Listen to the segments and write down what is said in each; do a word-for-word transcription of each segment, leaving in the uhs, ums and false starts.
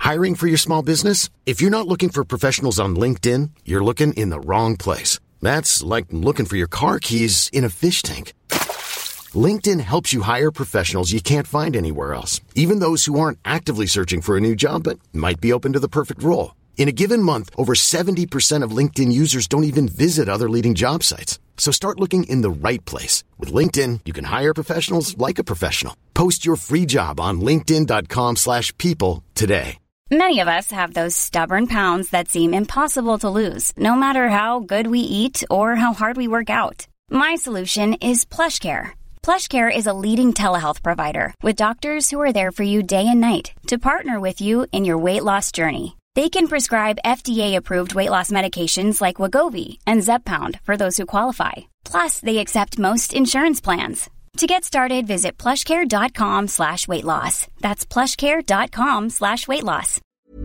Hiring for your small business? If you're not looking for professionals on LinkedIn, you're looking in the wrong place. That's like looking for your car keys in a fish tank. LinkedIn helps you hire professionals you can't find anywhere else, even those who aren't actively searching for a new job but might be open to the perfect role. In a given month, over seventy percent of LinkedIn users don't even visit other leading job sites. So start looking in the right place. With LinkedIn, you can hire professionals like a professional. Post your free job on linkedin.com slash people today. Many of us have those stubborn pounds that seem impossible to lose, no matter how good we eat or how hard we work out. My solution is PlushCare. PlushCare is a leading telehealth provider with doctors who are there for you day and night to partner with you in your weight loss journey. They can prescribe F D A-approved weight loss medications like Wegovy and Zepbound for those who qualify. Plus, they accept most insurance plans. To get started, visit plushcare.com slash weight loss. That's plushcare.com slash weight loss.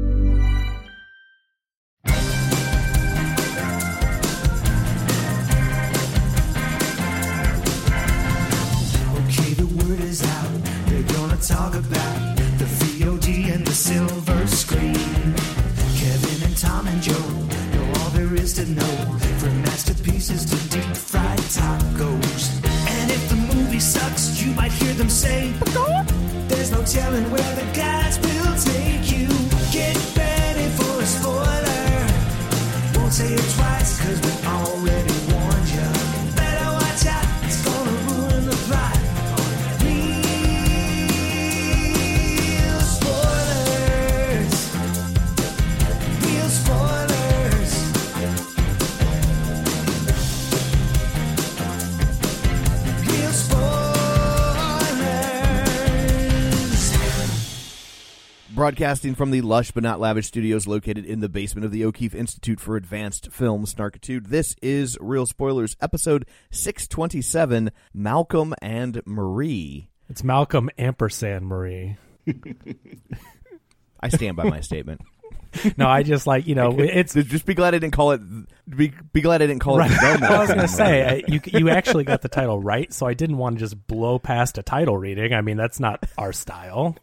Okay, the word is out. They're gonna talk about the V O D and the silver screen. Kevin and Tom and Joe know all there is to know, from masterpieces to deep fried tacos. And if the movie sucks, you might hear them say, there's no telling where the guys will take you. Get ready for a spoiler. Won't say it twice, cause we already warned you. Better watch out, it's gonna ruin the plot. Real spoilers. Real spoilers. Real spoilers. Broadcasting from the lush but not lavish studios located in the basement of the O'Keefe Institute for Advanced Film Snarkitude, this is Real Spoilers, episode six twenty-seven, Malcolm and Marie. It's Malcolm ampersand Marie. I stand by my statement. No, I just like, you know, it's... Just be glad I didn't call it... Be, be glad I didn't call right. it... The I was going to say, I, you you actually got the title right, so I didn't want to just blow past a title reading. I mean, that's not our style.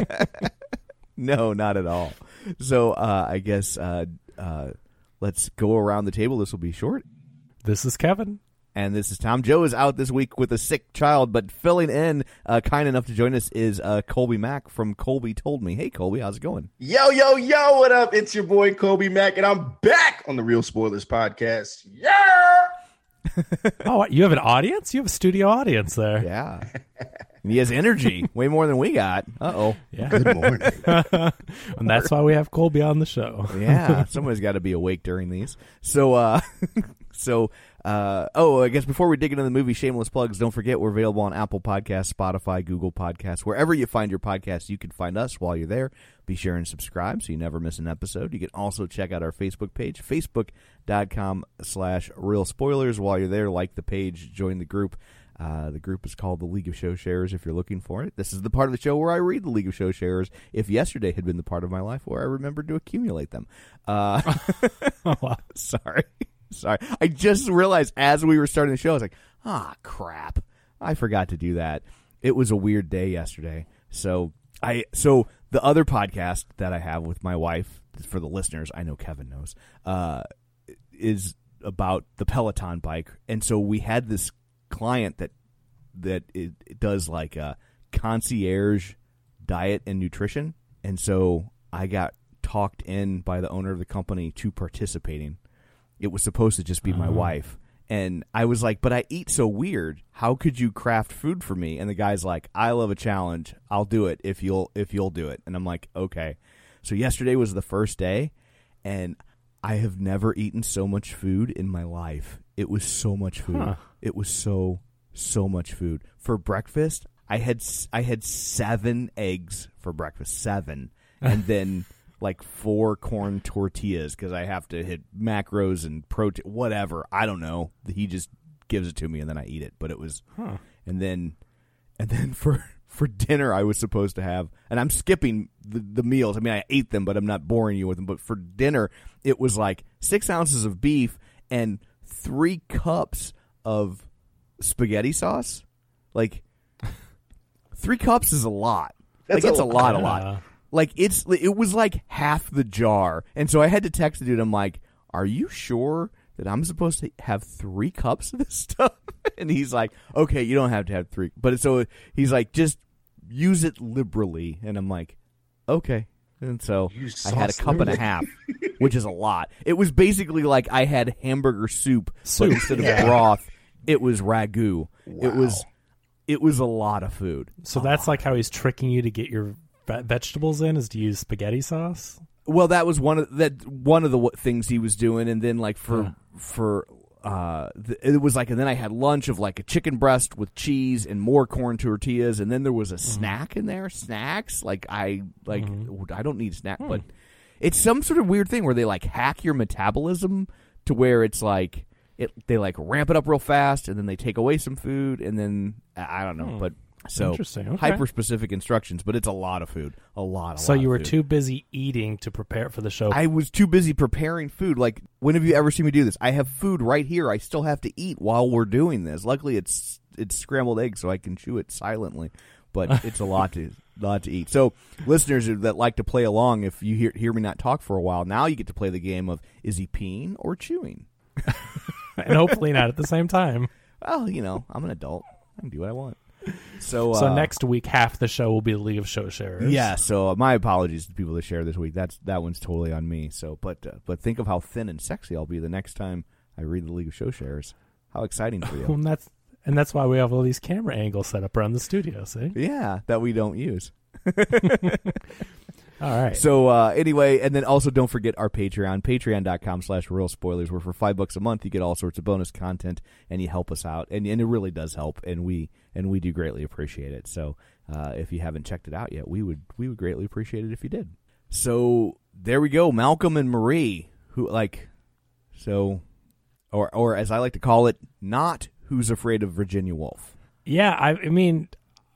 No, not at all. So uh, I guess uh, uh, let's go around the table. This will be short. This is Kevin. And this is Tom. Joe is out this week with a sick child, but filling in, uh, kind enough to join us, is uh, Colby Mack from Colby Told Me. Hey, Colby, how's it going? Yo, yo, yo, what up? It's your boy, Colby Mack, and I'm back on the Real Spoilers podcast. Yeah! Oh, you have an audience? You have a studio audience there. Yeah. And he has energy, way more than we got. Uh-oh. Yeah. Good morning. And that's why we have Colby on the show. Yeah, somebody's got to be awake during these. So, uh, so, uh, oh, I guess before we dig into the movie, shameless plugs, don't forget we're available on Apple Podcasts, Spotify, Google Podcasts, wherever you find your podcasts, you can find us while you're there. Be sure and subscribe so you never miss an episode. You can also check out our Facebook page, facebook.com slash real spoilers. While you're there, like the page, join the group. Uh, the group is called the League of Show Sharers if you're looking for it. This is the part of the show where I read the League of Show Sharers if yesterday had been the part of my life where I remembered to accumulate them. Uh, sorry. Sorry. I just realized as we were starting the show, I was like, ah, crap. I forgot to do that. It was a weird day yesterday. So I so the other podcast that I have with my wife, for the listeners, I know Kevin knows, uh, is about the Peloton bike. And so we had this client that that it, it does like a concierge diet and nutrition, and so I got talked in by the owner of the company to participating. It was supposed to just be my uh-huh. wife, and I was like, but I eat so weird, how could you craft food for me? And the guy's like, I love a challenge, I'll do it if you'll if you'll do it. And I'm like, okay. So yesterday was the first day, and I have never eaten so much food in my life. It was so much food. Huh. It was so, so much food. For breakfast, I had I had seven eggs for breakfast, seven. And then like four corn tortillas because I have to hit macros and protein, whatever. I don't know. He just gives it to me and then I eat it. But it was, huh. and then, and then for, for dinner I was supposed to have, and I'm skipping the, the meals. I mean, I ate them, but I'm not boring you with them. But for dinner, it was like six ounces of beef and three cups of spaghetti sauce. Like, three cups is a lot. That's like, it's a a lot, lot. a lot. like it's it was like half the jar, and so I had to text the dude. I'm like, "Are you sure that I'm supposed to have three cups of this stuff?" And he's like, "Okay, you don't have to have three." But so he's like, "Just use it liberally," and I'm like, "Okay." And so I had a cup and a half, which is a lot. It was basically like I had hamburger soup, soup. but instead of yeah. broth, it was ragu. Wow. It was it was a lot of food. So a that's lot. like how he's tricking you to get your vegetables in, is to use spaghetti sauce? Well, that was one of that one of the things he was doing, and then like for yeah. for uh, the, it was like, and then I had lunch of like a chicken breast with cheese and more corn tortillas, and then there was a mm-hmm. snack in there. Snacks, like I like mm-hmm. I don't need a snack, mm. but it's some sort of weird thing where they like hack your metabolism to where it's like it they like ramp it up real fast, and then they take away some food, and then I don't know, mm. but. So Interesting. Okay. hyper specific instructions, but it's a lot of food, a lot. A so lot you of were food. too busy eating to prepare for the show. I was too busy preparing food. Like, when have you ever seen me do this? I have food right here. I still have to eat while we're doing this. Luckily, it's it's scrambled eggs, so I can chew it silently. But it's a lot to lot to eat. So, listeners that like to play along, if you hear hear me not talk for a while, now you get to play the game of is he peeing or chewing, and hopefully not at the same time. Well, you know, I'm an adult. I can do what I want. So, so uh, next week, half the show will be the League of Show Sharers. Yeah. So uh, my apologies to people that share this week. That's that one's totally on me. So, but uh, but think of how thin and sexy I'll be the next time I read the League of Show Sharers. How exciting for you! and that's and that's why we have all these camera angles set up around the studio. See? Yeah, that we don't use. All right. So uh, anyway, and then also don't forget our Patreon, patreon.com slash real spoilers, where for five bucks a month you get all sorts of bonus content and you help us out. And, and it really does help, and we and we do greatly appreciate it. So uh, if you haven't checked it out yet, we would we would greatly appreciate it if you did. So there we go, Malcolm and Marie, who like so or or as I like to call it, not Who's Afraid of Virginia Woolf. Yeah, I, I mean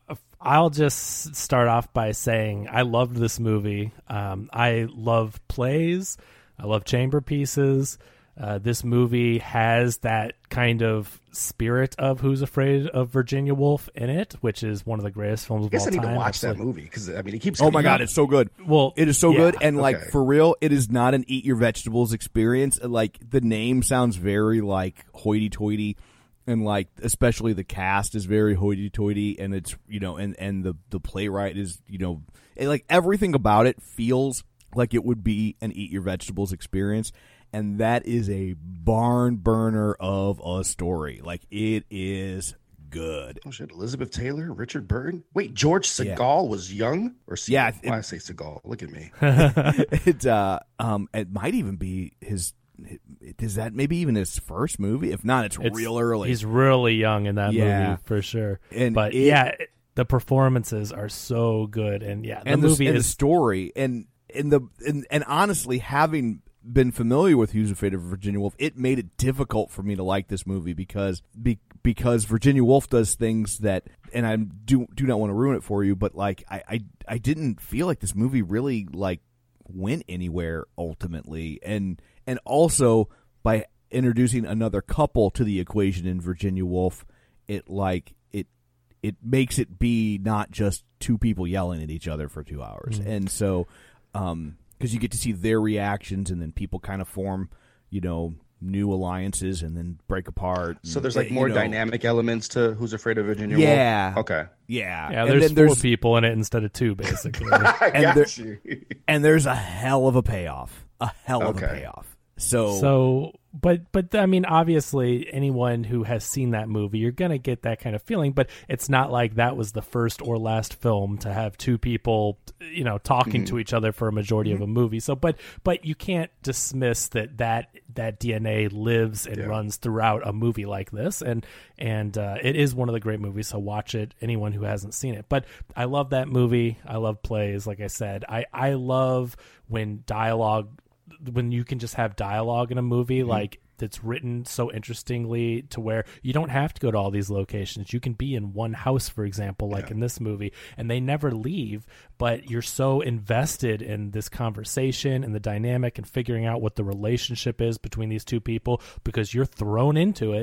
I'll just start off by saying I loved this movie. Um, I love plays. I love chamber pieces. Uh, this movie has that kind of spirit of Who's Afraid of Virginia Woolf in it, which is one of the greatest films of all time. I guess I need to watch Absolutely. that movie because I mean it keeps. Oh my god, out. it's so good. Well, it is so yeah. good, and like Okay. for real, it is not an eat your vegetables experience. Like the name sounds very like hoity-toity. And like, especially the cast is very hoity-toity, and it's you know, and, and the, the playwright is you know, and like everything about it feels like it would be an eat your vegetables experience, and that is a barn burner of a story. Like it is good. Oh shit! Elizabeth Taylor, Richard Burton. Wait, George Segal Yeah. was young, or Segal? Yeah, Why it- I say Segal? Look at me. it uh um it might even be his. Is that maybe even his first movie? If not, it's, It's- real early. He's really young in that Yeah. movie for sure. And but it- yeah, it, the performances are so good, and yeah, the and movie the, and is the story and and the and, and honestly, having been familiar with Who's Afraid of Virginia Woolf, it made it difficult for me to like this movie because be, because Virginia Woolf does things that, and I do do not want to ruin it for you, but like I I, I didn't feel like this movie really like went anywhere ultimately, and and also by introducing another couple to the equation in Virginia Woolf, it like it it makes it be not just two people yelling at each other for two hours, mm-hmm. and so um because you get to see their reactions, and then people kind of form, you know, new alliances and then break apart. So and, there's like you more know, dynamic elements to Who's Afraid of Virginia Yeah. Woolf? Okay. Yeah, yeah. And There's then four there's, people in it instead of two, basically. I And got there- you. and there's a hell of a payoff, a hell of a Okay. payoff. So, So, but but I mean, obviously, anyone who has seen that movie, you're gonna get that kind of feeling. But it's not like that was the first or last film to have two people, you know, talking Mm-hmm. to each other for a majority Mm-hmm. of a movie. So, but but you can't dismiss that that that D N A lives and Yeah. runs throughout a movie like this, and and uh, it is one of the great movies. So watch it, anyone who hasn't seen it. But I love that movie. I love plays. Like I said, I I love when dialogue. when you can just have dialogue in a movie, Mm-hmm. like that's written so interestingly to where you don't have to go to all these locations. You can be in one house, for example, like Yeah. in this movie, and they never leave, but you're so invested in this conversation and the dynamic and figuring out what the relationship is between these two people because you're thrown into it.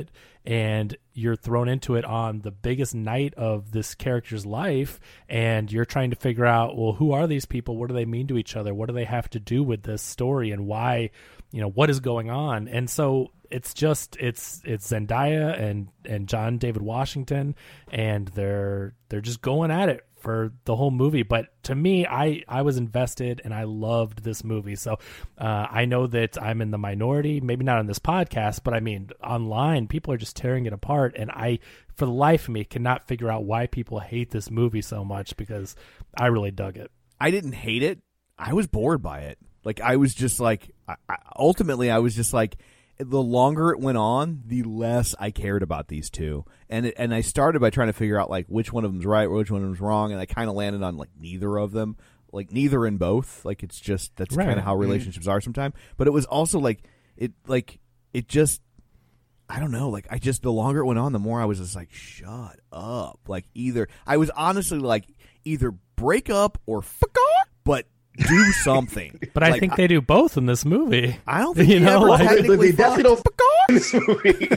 and you're thrown into it on the biggest night of this character's life, and you're trying to figure out, well, who are these people? What do they mean to each other? What do they have to do with this story, and why, you know, what is going on? And so it's just it's it's Zendaya and and John David Washington, and they're they're just going at it for the whole movie. But to me, I, I was invested and I loved this movie. So uh, I know that I'm in the minority, maybe not on this podcast, but I mean, online, people are just tearing it apart. And I, for the life of me, cannot figure out why people hate this movie so much, because I really dug it. I didn't hate it. I was bored by it. Like, I was just like, I, I, ultimately, I was just like, the longer it went on, the less I cared about these two. And it, and I started by trying to figure out, like, which one of them's right, which one of them's wrong, and I kind of landed on, like, neither of them. Like, neither and both. Like, it's just, that's right. kind of how relationships are sometimes. But it was also, like, it, like, it just, I don't know, like, I just, the longer it went on, the more I was just like, shut up. Like, either, I was honestly like, either break up or fuck off, but do something. But I like, think they do both in this movie. I don't think you he know, ever like, technically they definitely don't fucked. in this movie,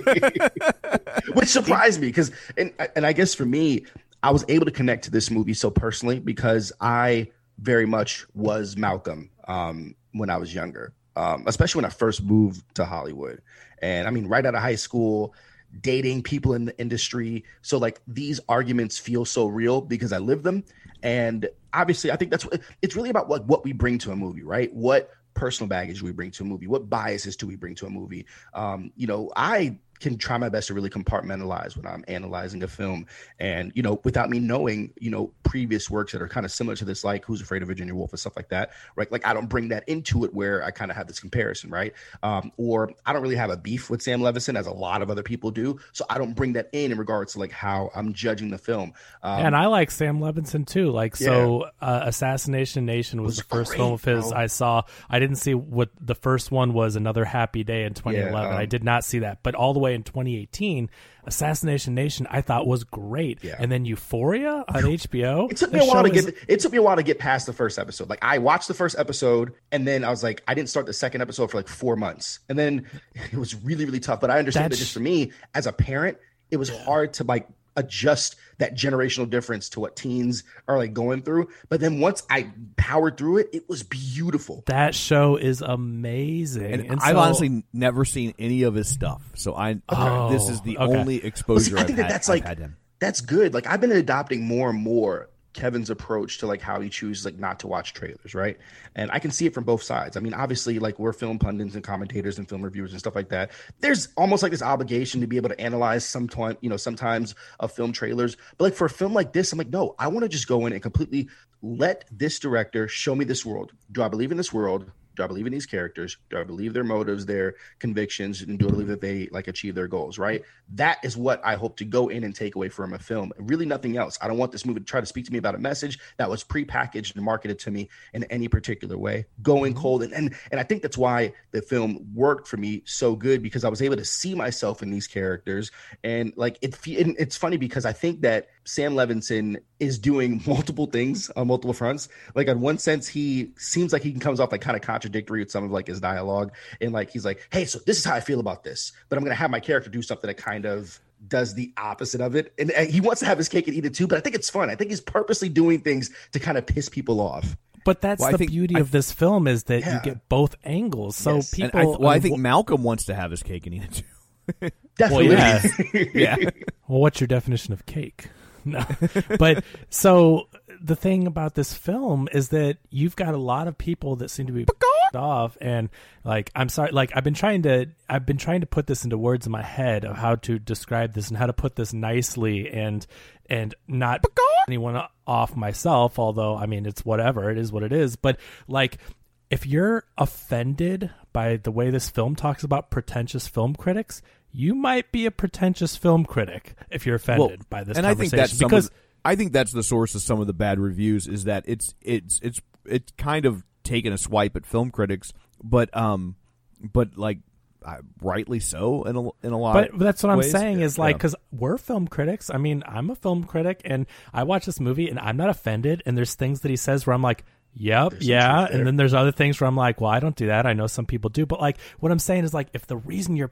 which surprised me because, and and I guess for me, I was able to connect to this movie so personally because I very much was Malcolm um, when I was younger, um, especially when I first moved to Hollywood, and I mean, right out of high school, dating people in the industry. So like these arguments feel so real because I lived them, and obviously, I think that's what it's really about. What what we bring to a movie, right? What personal baggage do we bring to a movie? What biases do we bring to a movie? Um, you know, I can try my best to really compartmentalize when I'm analyzing a film, and you know, without me knowing, you know, previous works that are kind of similar to this, like Who's Afraid of Virginia Woolf and stuff like that, right? Like I don't bring that into it where I kind of have this comparison, right? Um, or I don't really have a beef with Sam Levinson as a lot of other people do, so I don't bring that in in regards to like how I'm judging the film. Um, and I like Sam Levinson too. Like, so uh, Assassination Nation was, was the first great, film of his bro. I saw. I didn't see what the first one was, Another Happy Day in twenty eleven. Yeah, um, I did not see that, but all the way in twenty eighteen, Assassination Nation I thought was great. Yeah. And then Euphoria on H B O. It took me The a while to show get. is- It took me a while to get past the first episode. Like I watched the first episode, and then I was like, I didn't start the second episode for like four months, and then it was really, really tough. But I understand that That's- just for me as a parent, it was hard to like adjust that generational difference to what teens are like going through. But then once I powered through it, it was beautiful. That show is amazing. And, And I've so- honestly never seen any of his stuff, so I Oh, this is the okay. only Well, exposure see, I I've think had, that that's I've like had him. that's good. Like I've been adopting more and more Kevin's approach to like how he chooses like not to watch trailers, right? And I can see it from both sides. I mean, obviously, like we're film pundits and commentators and film reviewers and stuff like that. There's almost like this obligation to be able to analyze sometimes, you know, sometimes of film trailers. But like for a film like this, I'm like, no, I want to just go in and completely let this director show me this world. Do I believe in this world? Do I believe in these characters? Do I believe their motives, their convictions, and do I believe that they like achieve their goals, right? That is what I hope to go in and take away from a film. Really nothing else. I don't want this movie to try to speak to me about a message that was prepackaged and marketed to me in any particular way. Going cold. And, and, and I think that's why the film worked for me so good, because I was able to see myself in these characters. And like, it, and it's funny because I think that Sam Levinson is doing multiple things on multiple fronts. Like in one sense, he seems like he comes off like kind of contradictory with some of like his dialogue. And like, he's like, hey, so this is how I feel about this, but I'm going to have my character do something that kind of does the opposite of it. And, and he wants to have his cake and eat it too, but I think it's fun. I think he's purposely doing things to kind of piss people off. But that's Well, I the think- beauty I- of this film, is that Yeah. you get both angles. So Yes. And people, I, well, I uh, think Malcolm wants to have his cake and eat it too. Definitely. yeah. Yeah. Well, what's your definition of cake? No, but so the thing about this film is that you've got a lot of people that seem to be off, and like, I'm sorry, like I've been trying to, I've been trying to put this into words in my head of how to describe this and how to put this nicely and and not anyone off myself. Although, I mean, it's whatever, it is what it is. But like, if you're offended by the way this film talks about pretentious film critics, you might be a pretentious film critic if you're offended Well, by this and I think conversation. that's some because of the, I think that's the source of some of the bad reviews, is that it's it's it's it's kind of taken a swipe at film critics, but um, but like uh, rightly so in a in a lot. But of that's what I'm ways. saying is like, Yeah. because we're film critics. I mean, I'm a film critic, and I watch this movie, and I'm not offended. And there's things that he says where I'm like, yep, There's some yeah. truth there. And then there's other things where I'm like, well, I don't do that. I know some people do. But like, what I'm saying is like, if the reason you're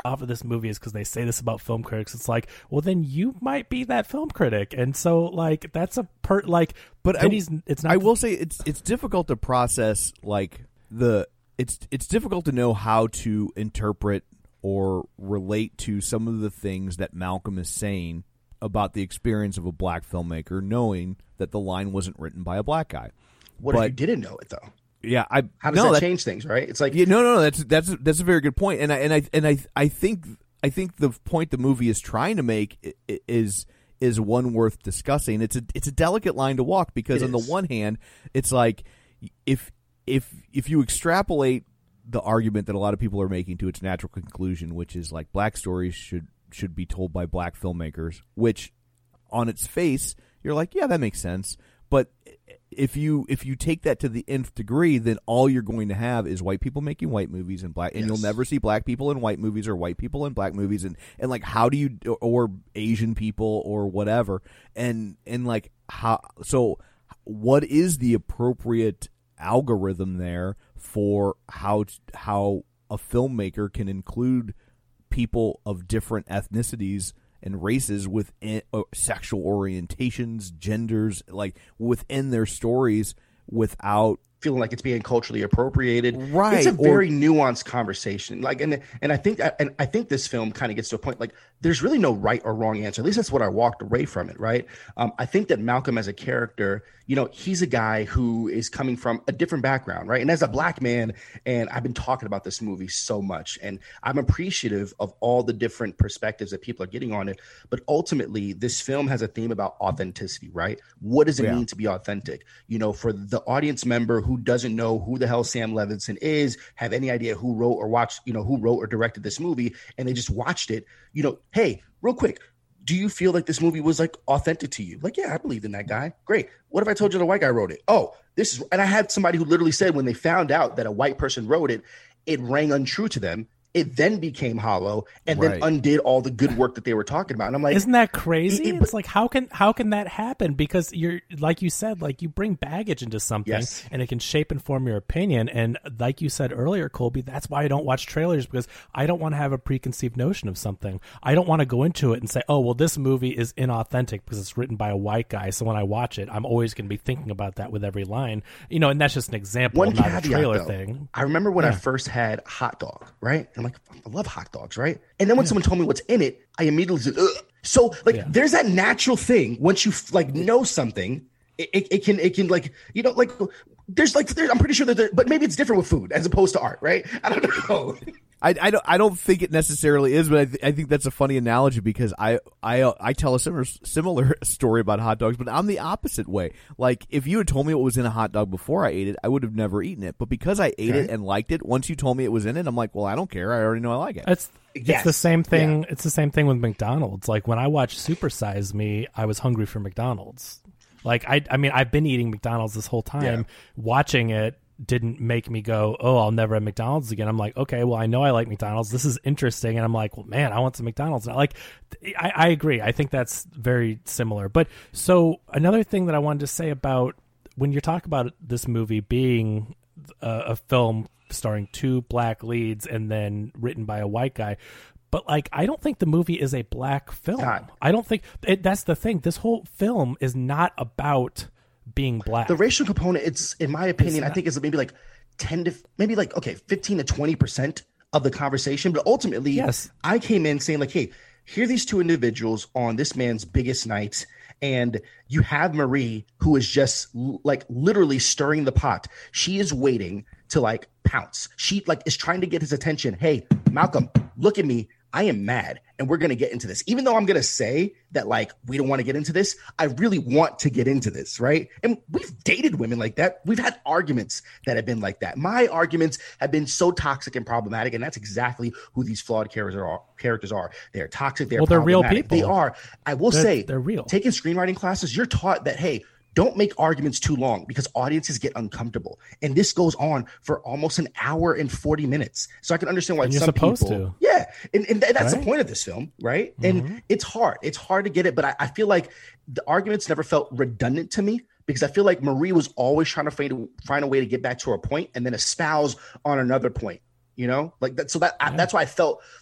off of this movie is because they say this about film critics. It's like, well, then you might be that film critic, and so like that's a per like. But I, it's not. I will say it's it's difficult to process like the it's it's difficult to know how to interpret or relate to some of the things that Malcolm is saying about the experience of a black filmmaker, knowing that the line wasn't written by a black guy. What but, if you didn't know it though? Yeah, I. How does no, that, that change things? Right? It's like yeah, no, no, no. That's that's that's a very good point, and I and I and I I think I think the point the movie is trying to make is is one worth discussing. It's a it's a delicate line to walk because on the one hand, it's like if if if you extrapolate the argument that a lot of people are making to its natural conclusion, which is like black stories should should be told by black filmmakers, which on its face you're like, yeah, that makes sense, but if you if you take that to the nth degree, then all you're going to have is white people making white movies and black, and yes. you'll never see black people in white movies or white people in black movies, and, and like how do you or Asian people or whatever, and and like how so what is the appropriate algorithm there for how how a filmmaker can include people of different ethnicities and races within uh, sexual orientations, genders, like within their stories without feeling like it's being culturally appropriated. Right. It's a very or, nuanced conversation. Like, and and I think and I think this film kind of gets to a point like there's really no right or wrong answer. At least that's what I walked away from it. Right. Um, I think that Malcolm as a character, you know, he's a guy who is coming from a different background. Right. And as a black man, and I've been talking about this movie so much, and I'm appreciative of all the different perspectives that people are getting on it. But ultimately, this film has a theme about authenticity. Right. What does it yeah. mean to be authentic? You know, for the audience member who doesn't know who the hell Sam Levinson is, have any idea who wrote or watched, you know, who wrote or directed this movie, and they just watched it, you know, hey, real quick, do you feel like this movie was like authentic to you? Like, yeah, I believed in that guy. Great. What if I told you the white guy wrote it? Oh, this is, and I had somebody who literally said when they found out that a white person wrote it, it rang untrue to them. It then became hollow and right. then undid all the good work that they were talking about. And I'm like, isn't that crazy? It, it, it's like, how can how can that happen? Because you're, like you said, like you bring baggage into something yes. and it can shape and form your opinion. And like you said earlier, Colby, that's why I don't watch trailers, because I don't want to have a preconceived notion of something. I don't want to go into it and say, oh, well, this movie is inauthentic because it's written by a white guy. So when I watch it, I'm always going to be thinking about that with every line. You know, and that's just an example, One not caveat, a trailer though. thing. I remember when yeah. I first had hot dog, right? I'm like, I love hot dogs, right? And then when yeah. someone told me what's in it, I immediately said, ugh. So like, yeah. there's that natural thing. Once you like know something, it, it, it can, it can like, you know, like there's like, there, I'm pretty sure that, there, but maybe it's different with food as opposed to art, right? I don't know. I, I don't I don't think it necessarily is, but I, th- I think that's a funny analogy because I I uh, I tell a similar similar story about hot dogs, but I'm the opposite way. Like if you had told me what was in a hot dog before I ate it, I would have never eaten it. But because I ate okay. it and liked it, once you told me it was in it, I'm like, well, I don't care. I already know I like it. It's it's yes. the same thing. Yeah. It's the same thing with McDonald's. Like when I watched Super Size Me, I was hungry for McDonald's. Like I I mean I've been eating McDonald's this whole time. Yeah. Watching it didn't make me go, oh, I'll never have McDonald's again. I'm like, okay, well, I know I like McDonald's. This is interesting. And I'm like, well, man, I want some McDonald's. And I like, I, I agree. I think that's very similar. But so another thing that I wanted to say about when you talk about this movie being a, a film starring two black leads and then written by a white guy, but like, I don't think the movie is a black film. God. I don't think it, that's the thing. This whole film is not about being black. The racial component, it's in my opinion, I think is maybe like ten to maybe like okay, fifteen to twenty percent of the conversation. But ultimately, yes. I came in saying like, hey, here are these two individuals on this man's biggest night, and you have Marie who is just like literally stirring the pot. She is waiting to like pounce. She like is trying to get his attention. Hey, Malcolm, look at me. I am mad, and we're going to get into this. Even though I'm going to say that, like, we don't want to get into this, I really want to get into this, right? And we've dated women like that. We've had arguments that have been like that. My arguments have been so toxic and problematic, and that's exactly who these flawed characters are. Characters are. They're toxic. They're well, they're real problematic. people. They are. I will they're, say, they're real. Taking screenwriting classes, you're taught that, hey, don't make arguments too long because audiences get uncomfortable. And this goes on for almost an hour and forty minutes. So I can understand why and you're some supposed people, to. yeah. And, and th- that's right? the point of this film, right? Mm-hmm. And it's hard. It's hard to get it. But I, I feel like the arguments never felt redundant to me because I feel like Marie was always trying to find, find a way to get back to her point and then espouse on another point, you know? Like that. So that yeah. I, that's why I felt like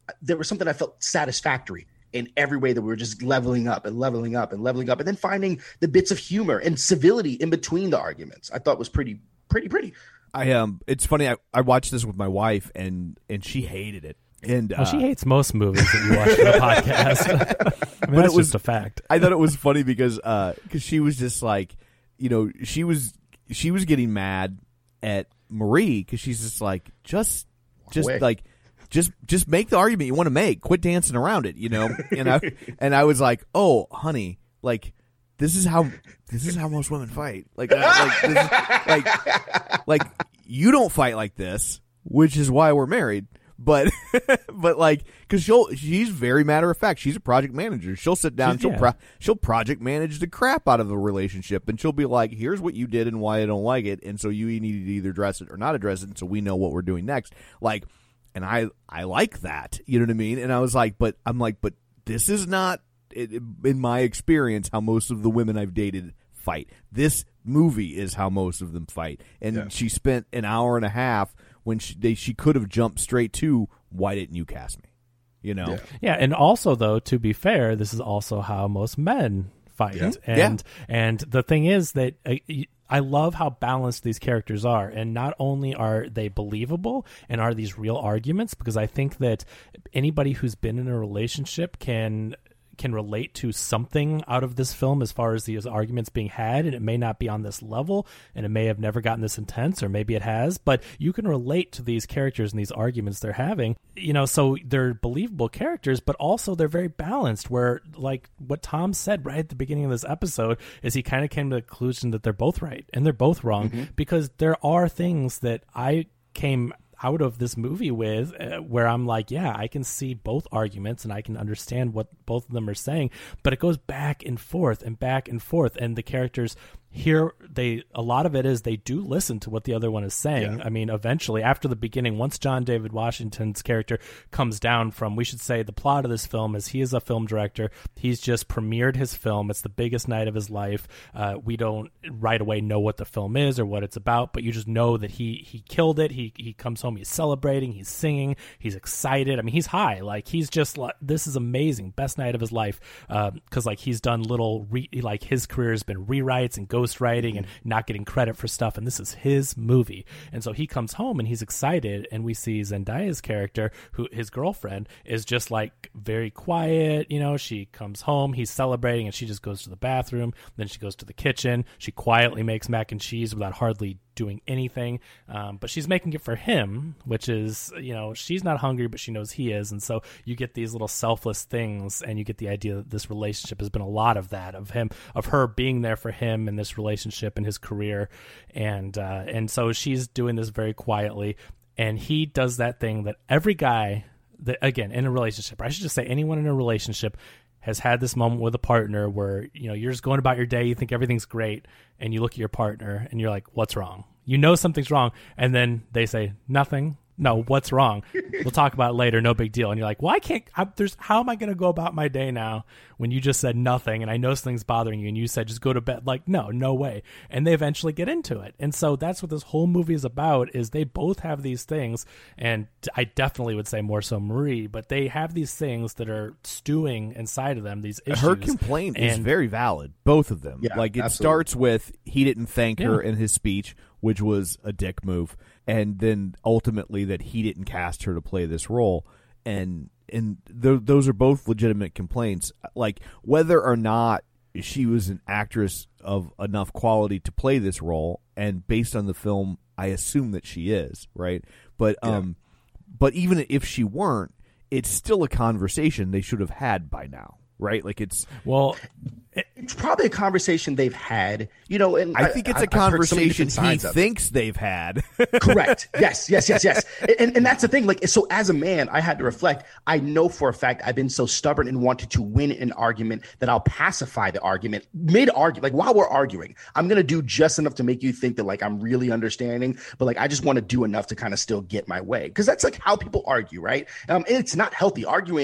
there was something I felt satisfactory in every way, that we were just leveling up and leveling up and leveling up, and then finding the bits of humor and civility in between the arguments. I thought was pretty, pretty, pretty. I um, it's funny. I, I watched this with my wife, and and she hated it. And well, uh, she hates most movies that you watch on the podcast. I mean, but that's it was just a fact. I thought it was funny because uh, because she was just like, you know, she was she was getting mad at Marie because she's just like, just just Away. like. Just just make the argument you want to make. Quit dancing around it, you know. And I and I was like, "Oh, honey, like this is how this is how most women fight. Like, uh, like, this is, like, like you don't fight like this, which is why we're married. But but like, because she'll she's very matter of fact. She's a project manager. She'll sit down. She'll yeah. pro, she'll project manage the crap out of a relationship, and she'll be like, "Here's what you did and why I don't like it, and so you need to either address it or not address it, and so we know what we're doing next." Like. And I, I like that, you know what I mean? And I was like, but I'm like, but this is not, in my experience, how most of the women I've dated fight. This movie is how most of them fight. And Yeah. she spent an hour and a half when she, they, she could have jumped straight to, why didn't you cast me? You know? Yeah. Yeah, and also though, to be fair, this is also how most men fight. Yeah. And and the thing is that uh, I love how balanced these characters are, and not only are they believable and are these real arguments, because I think that anybody who's been in a relationship can can relate to something out of this film as far as these arguments being had, and it may not be on this level, and it may have never gotten this intense, or maybe it has, but you can relate to these characters and these arguments they're having, you know, so they're believable characters, but also they're very balanced, where, like what Tom said right at the beginning of this episode, is he kind of came to the conclusion that they're both right and they're both wrong, mm-hmm. because there are things that I came out of this movie with uh, where I'm like, yeah, I can see both arguments and I can understand what both of them are saying, but it goes back and forth and back and forth, and the characters here, they a lot of it is they do listen to what the other one is saying. Yeah. I mean, eventually, after the beginning, once John David Washington's character comes down from, we should say, the plot of this film is he is a film director. He's just premiered his film. It's the biggest night of his life. Uh, we don't right away know what the film is or what it's about, but you just know that he he killed it. He he comes home, he's celebrating, he's singing, he's excited. I mean, he's high. Like, he's just like, this is amazing, best night of his life, because uh, like he's done little re- like his career has been rewrites and ghost writing and not getting credit for stuff, and this is his movie. And so he comes home and he's excited, and we see Zendaya's character, who his girlfriend is just like very quiet, you know. She comes home, he's celebrating, and she just goes to the bathroom, then she goes to the kitchen, she quietly makes mac and cheese without hardly doing anything, um, but she's making it for him, which is, you know, she's not hungry, but she knows he is. And so you get these little selfless things, and you get the idea that this relationship has been a lot of that, of him, of her being there for him in this relationship and his career, and uh, and so she's doing this very quietly, and he does that thing that every guy that, again, in a relationship, or I should just say anyone in a relationship, has had this moment with a partner where, you know, you're just going about your day, you think everything's great, and you look at your partner and you're like, what's wrong? You know something's wrong, and then they say, nothing. No, what's wrong? We'll talk about it later, no big deal. And you're like, well, I can't, I, there's, how am I going to go about my day now when you just said nothing, and I know something's bothering you, and you said just go to bed? Like, no, no way. And they eventually get into it. And so that's what this whole movie is about, is they both have these things, and I definitely would say more so Marie, but they have these things that are stewing inside of them, these issues. Her complaint and, is very valid, both of them. Yeah, like, it absolutely. starts with he didn't thank her Yeah. in his speech, which was a dick move, and then ultimately that he didn't cast her to play this role, and and th- those are both legitimate complaints. Like, whether or not she was an actress of enough quality to play this role, and based on the film, I assume that she is, right? But Yeah. um, but even if she weren't, it's still a conversation they should have had by now, right? Like, it's well, It's probably a conversation they've had, you know, and I think it's a I've heard so many conversation different he sides of it. thinks they've had. Correct. Yes, yes, yes, yes. And, and that's the thing. Like, so as a man, I had to reflect. I know for a fact I've been so stubborn and wanted to win an argument that I'll pacify the argument mid argue. Like, while we're arguing, I'm going to do just enough to make you think that, like, I'm really understanding, but like, I just want to do enough to kind of still get my way. Cause that's like how people argue. Right. Um, and it's not healthy. Arguing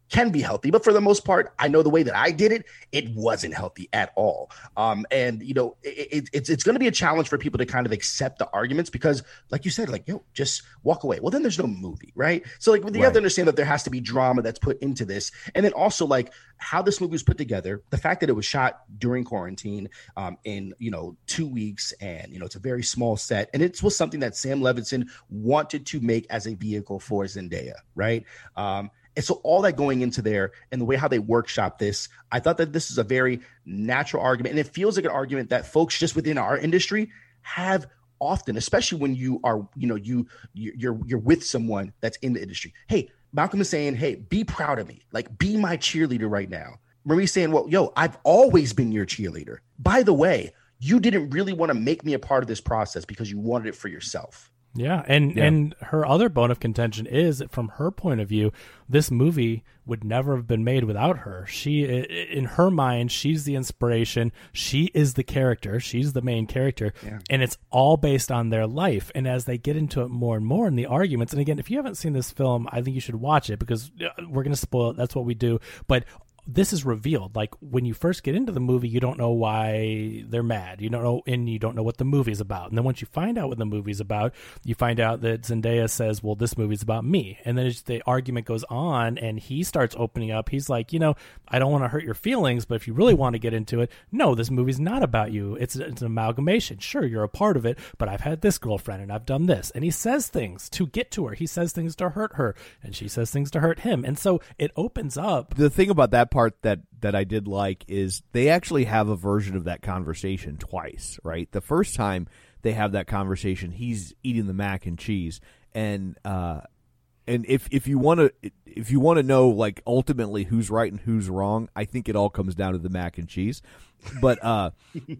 can be healthy, but for the most part, I know the way that I did it, it wasn't healthy at all. Um, and you know, it, it, it's it's going to be a challenge for people to kind of accept the arguments because, like you said, like yo, just walk away. Well, then there's no movie, right? So like you Right. have to understand that there has to be drama that's put into this, and then also like how this movie was put together, the fact that it was shot during quarantine, um, in you know two weeks, and you know it's a very small set, and it was something that Sam Levinson wanted to make as a vehicle for Zendaya, right? Um, And so all that going into there and the way how they workshop this, I thought that this is a very natural argument. And it feels like an argument that folks just within our industry have often, especially when you are, you know, you, you're, you're with someone that's in the industry. Hey, Malcolm is saying, hey, be proud of me. Like, be my cheerleader right now. Marie's saying, well, yo, I've always been your cheerleader. By the way, you didn't really want to make me a part of this process because you wanted it for yourself. Yeah, and Yeah. and her other bone of contention is that from her point of view, this movie would never have been made without her. She, in her mind, she's the inspiration. She is the character. She's the main character, Yeah. and it's all based on their life. And as they get into it more and more in the arguments, and again, if you haven't seen this film, I think you should watch it because we're going to spoil it. That's what we do. But this is revealed. Like when you first get into the movie, you don't know why they're mad. You don't know, and you don't know what the movie's about. And then once you find out what the movie's about, you find out that Zendaya says, well, this movie's about me. And then it's, the argument goes on and he starts opening up. He's like, you know, I don't want to hurt your feelings, but if you really want to get into it, no, this movie's not about you. It's, it's an amalgamation. Sure, you're a part of it, but I've had this girlfriend and I've done this. And he says things to get to her. He says things to hurt her and she says things to hurt him. And so it opens up. The thing about that part that that I did like is they actually have a version of that conversation twice, right? The first time they have that conversation, he's eating the mac and cheese, and uh, and if if you want to if you want to know like ultimately who's right and who's wrong, I think it all comes down to the mac and cheese, but uh,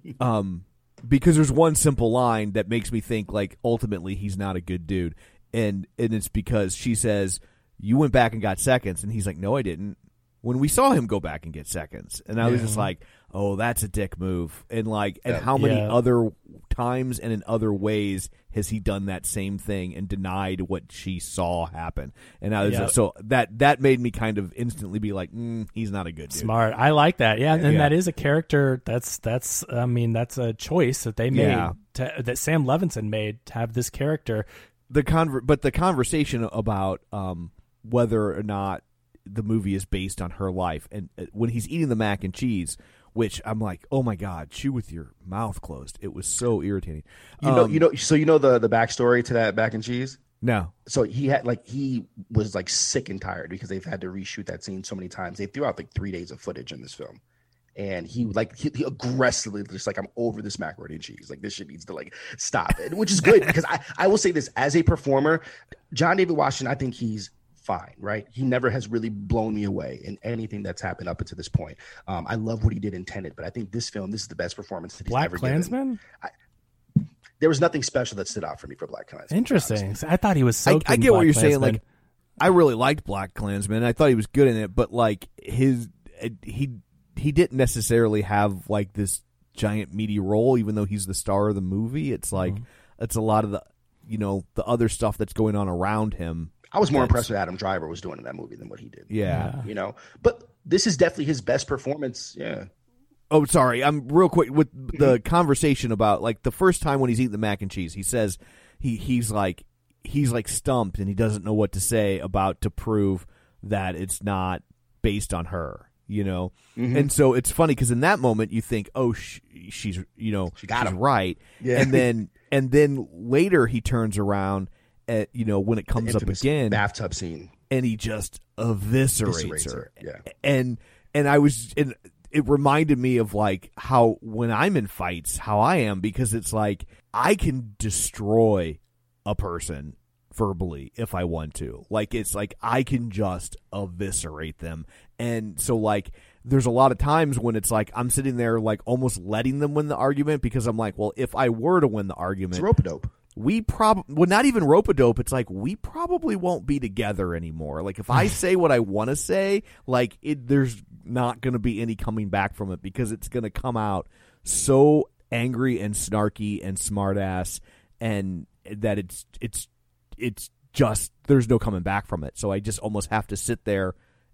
um, because there's one simple line that makes me think like ultimately he's not a good dude, and and it's because she says you went back and got seconds, and he's like, no, I didn't. When we saw him go back and get seconds, and I was Yeah. just like, "Oh, that's a dick move." And like, and Yeah. how many Yeah. other times and in other ways has he done that same thing and denied what she saw happen? And I was Yeah. just, so that that made me kind of instantly be like, mm, "He's not a good dude." Smart. I like that. Yeah, and Yeah. that is a character. That's that's. I mean, that's a choice that they made. Yeah. To, that Sam Levinson made to have this character. The conver- but the conversation about um, whether or not the movie is based on her life, and uh, when he's eating the mac and cheese, which I'm like, oh my god, chew with your mouth closed. It was so irritating. You know, Um, you know, so you know the the backstory to that mac and cheese. no, So he had like he was like sick and tired because they've had to reshoot that scene so many times. They threw out like three days of footage in this film, and he like he, he aggressively just like, I'm over this macaroni and cheese. Like this shit needs to like stop it, which is good because I I will say this as a performer, John David Washington, I think he's fine, right? He never has really blown me away in anything that's happened up until this point. Um, I love what he did in Tenet, but I think this film, this is the best performance that he's Black ever given. Klansman. There was nothing special that stood out for me for Black Klansman. Interesting. I thought he was so. I, good I in get what Black you're saying. Klansman. Like, I really liked Black Klansman. I thought he was good in it, but like his he he didn't necessarily have like this giant meaty role, even though he's the star of the movie. It's like Mm-hmm. it's a lot of the you know the other stuff that's going on around him. I was more That's- impressed with Adam Driver was doing in that movie than what he did. Yeah. You know, but this is definitely his best performance. Yeah. Oh, sorry. I'm real quick with the conversation about like the first time when he's eating the mac and cheese. He says he he's like he's like stumped and he doesn't know what to say about to prove that it's not based on her. You know, Mhm. and so it's funny because in that moment you think, oh, sh- she's you know She got she's him. right, Yeah. and then and then later he turns around at you know when it comes up Infamous again bathtub scene. and he just eviscerates, Eviscerates her. her, yeah. And and I was and it reminded me of like how when I'm in fights, how I am, because it's like I can destroy a person verbally if I want to. Like it's like I can just eviscerate them. And so like there's a lot of times when it's like I'm sitting there like almost letting them win the argument because I'm like, well, if I were to win the It's argument, rope-a-dope. we probably well not even rope-a-dope. It's like we probably won't be together anymore. Like if I say what I want to say, like it there's not going to be any coming back from it because it's going to come out so angry and snarky and smartass and that it's it's it's just there's no coming back from it. So I just almost have to sit there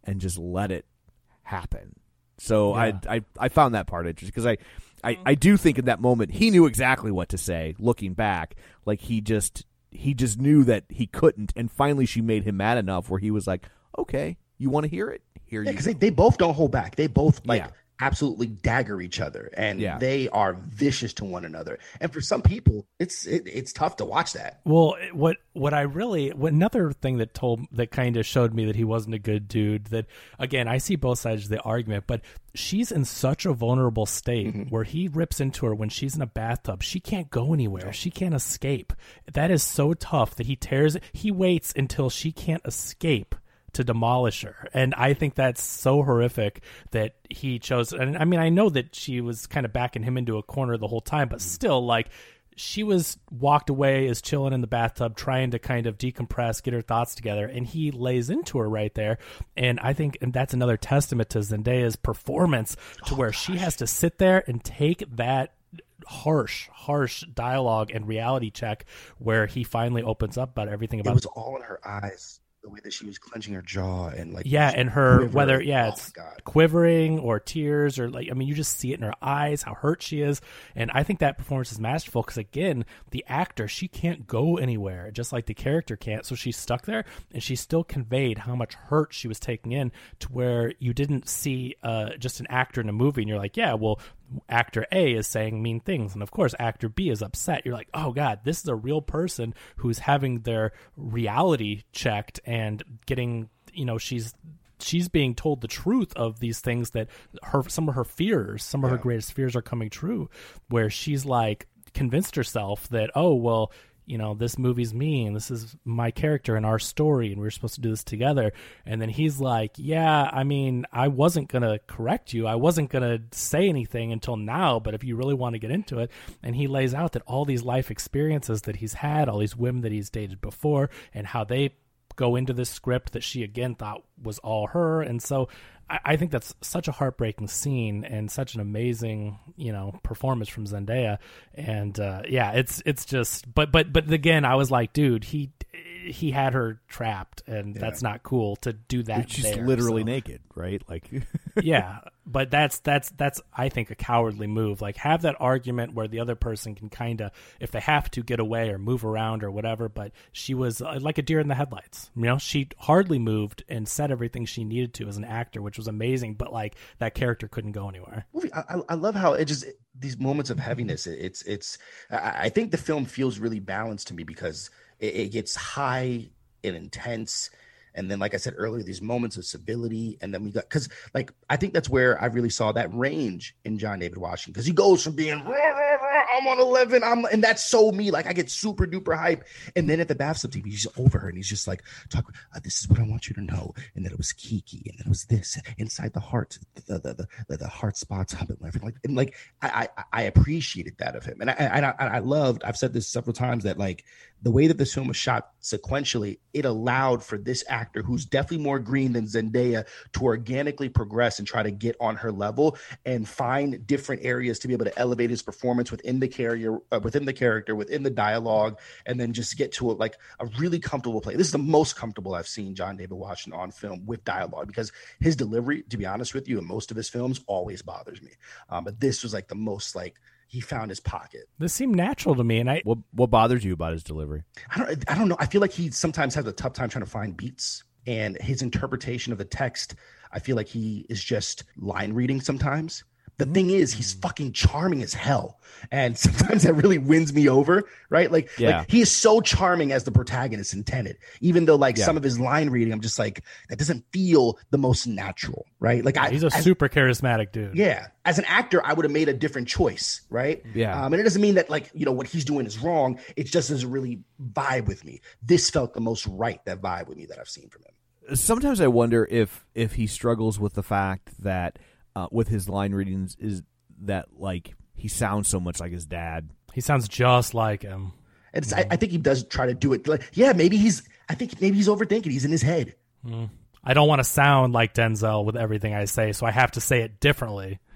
and just let it happen. So Yeah. I, I I found that part interesting because I, I I do think in that moment he knew exactly what to say. Looking back, like he just he just knew that he couldn't, and finally she made him mad enough where he was like, "Okay, you want to hear it? Here Yeah, you because go." they, they both don't hold back. They both like Yeah. absolutely dagger each other, and Yeah. they are vicious to one another. And for some people, it's it, it's tough to watch that. Well, what what I really what another thing that told that kind of showed me that he wasn't a good dude. That again, I see both sides of the argument, but she's in such a vulnerable state Mm-hmm. where he rips into her when she's in a bathtub. She can't go anywhere. She can't escape. That is so tough that he tears. He waits until she can't escape to demolish her. And I think that's so horrific that he chose. And I mean, I know that she was kind of backing him into a corner the whole time, but still, like, she was walked away, is chilling in the bathtub, trying to kind of decompress, get her thoughts together, and he lays into her right there. And I think and that's another testament to Zendaya's performance, to where she has to sit there and take that harsh, harsh dialogue and reality check where he finally opens up about everything It about was all in her eyes, the way that she was clenching her jaw and like yeah, and her quiver. whether yeah, Oh, it's God. quivering or tears or like I mean, you just see it in her eyes how hurt she is, and I think that performance is masterful because again, the actor she can't go anywhere, just like the character can't, so she's stuck there, and she still conveyed how much hurt she was taking in to where you didn't see uh, just an actor in a movie, and you're like, yeah, well, actor A is saying mean things, and of course actor B is upset. You're like, oh God, this is a real person who's having their reality checked and getting, you know, she's she's being told the truth of these things that her some of her fears, some of her greatest fears are coming true, where she's like convinced herself that, oh well, you know, this movie's me and this is my character and our story and we're supposed to do this together. And then he's like, yeah, I mean, I wasn't going to correct you. I wasn't going to say anything until now, but if you really want to get into it. And he lays out that all these life experiences that he's had, all these women that he's dated before, and how they go into this script that she again thought was all her. And so I, I think that's such a heartbreaking scene and such an amazing, you know, performance from Zendaya. And uh, yeah, it's it's just, but but but again, I was like, dude, he he had her trapped, and yeah. that's not cool to do that. She's there, literally so. naked, right? Like, yeah, but that's that's that's I think a cowardly move. Like, have that argument where the other person can kind of, if they have to, get away or move around or whatever. But she was uh, like a deer in the headlights. You know, she hardly moved and said everything she needed to as an actor, which was amazing. But like that character couldn't go anywhere. I, I love how it just these moments of heaviness. It, it's it's. I, I think the film feels really balanced to me because it, it gets high and intense. And then, like I said earlier, these moments of civility. And then we got, because like, I think that's where I really saw that range in John David Washington. Because he goes from being, rah, rah, rah, I'm on eleven, I'm, and that's so me. Like, I get super duper hype. And then at the bathtub T V, he's over her and he's just like, talk, uh, this is what I want you to know. And then it was Kiki. And then it was this inside the heart, the the the, the, the heart spots, and like, and like I, I I appreciated that of him. And I, and I, I loved, I've said this several times, that like the way that this film was shot sequentially, it allowed for this actor, who's definitely more green than Zendaya, to organically progress and try to get on her level and find different areas to be able to elevate his performance within the character, uh, within the character, within the dialogue, and then just get to a, like a really comfortable place. This is the most comfortable I've seen John David Washington on film with dialogue, because his delivery, to be honest with you, in most of his films always bothers me. Um, but this was like the most like, he found his pocket. This seemed natural to me, and I. What what bothers you about his delivery? I don't. I don't know. I feel like he sometimes has a tough time trying to find beats, and his interpretation of the text, I feel like he is just line reading sometimes. The thing is, he's fucking charming as hell, and sometimes that really wins me over, right? Like, yeah. like he is so charming as the protagonist intended, even though like yeah. some of his line reading, I'm just like, that doesn't feel the most natural, right? Like, I, he's a as, super charismatic dude. Yeah, as an actor, I would have made a different choice, right? Yeah, um, and it doesn't mean that like you know what he's doing is wrong. It just doesn't really vibe with me. This felt the most right that vibe with me that I've seen from him. Sometimes I wonder if if he struggles with the fact that uh, with his line readings is that like he sounds so much like his dad. He sounds just like him. And it's, mm. I, I think he does try to do it. Like, yeah, maybe he's. I think maybe he's overthinking. He's in his head. Mm. I don't want to sound like Denzel with everything I say, so I have to say it differently.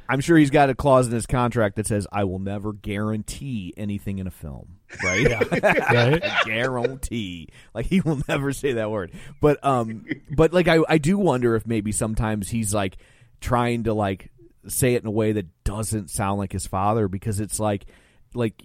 I'm sure he's got a clause in his contract that says, I will never guarantee anything in a film. Right? Yeah. Right? Guarantee. Like, he will never say that word. But, um, but like, I, I do wonder if maybe sometimes he's, like, trying to, like, say it in a way that doesn't sound like his father, because it's like, like,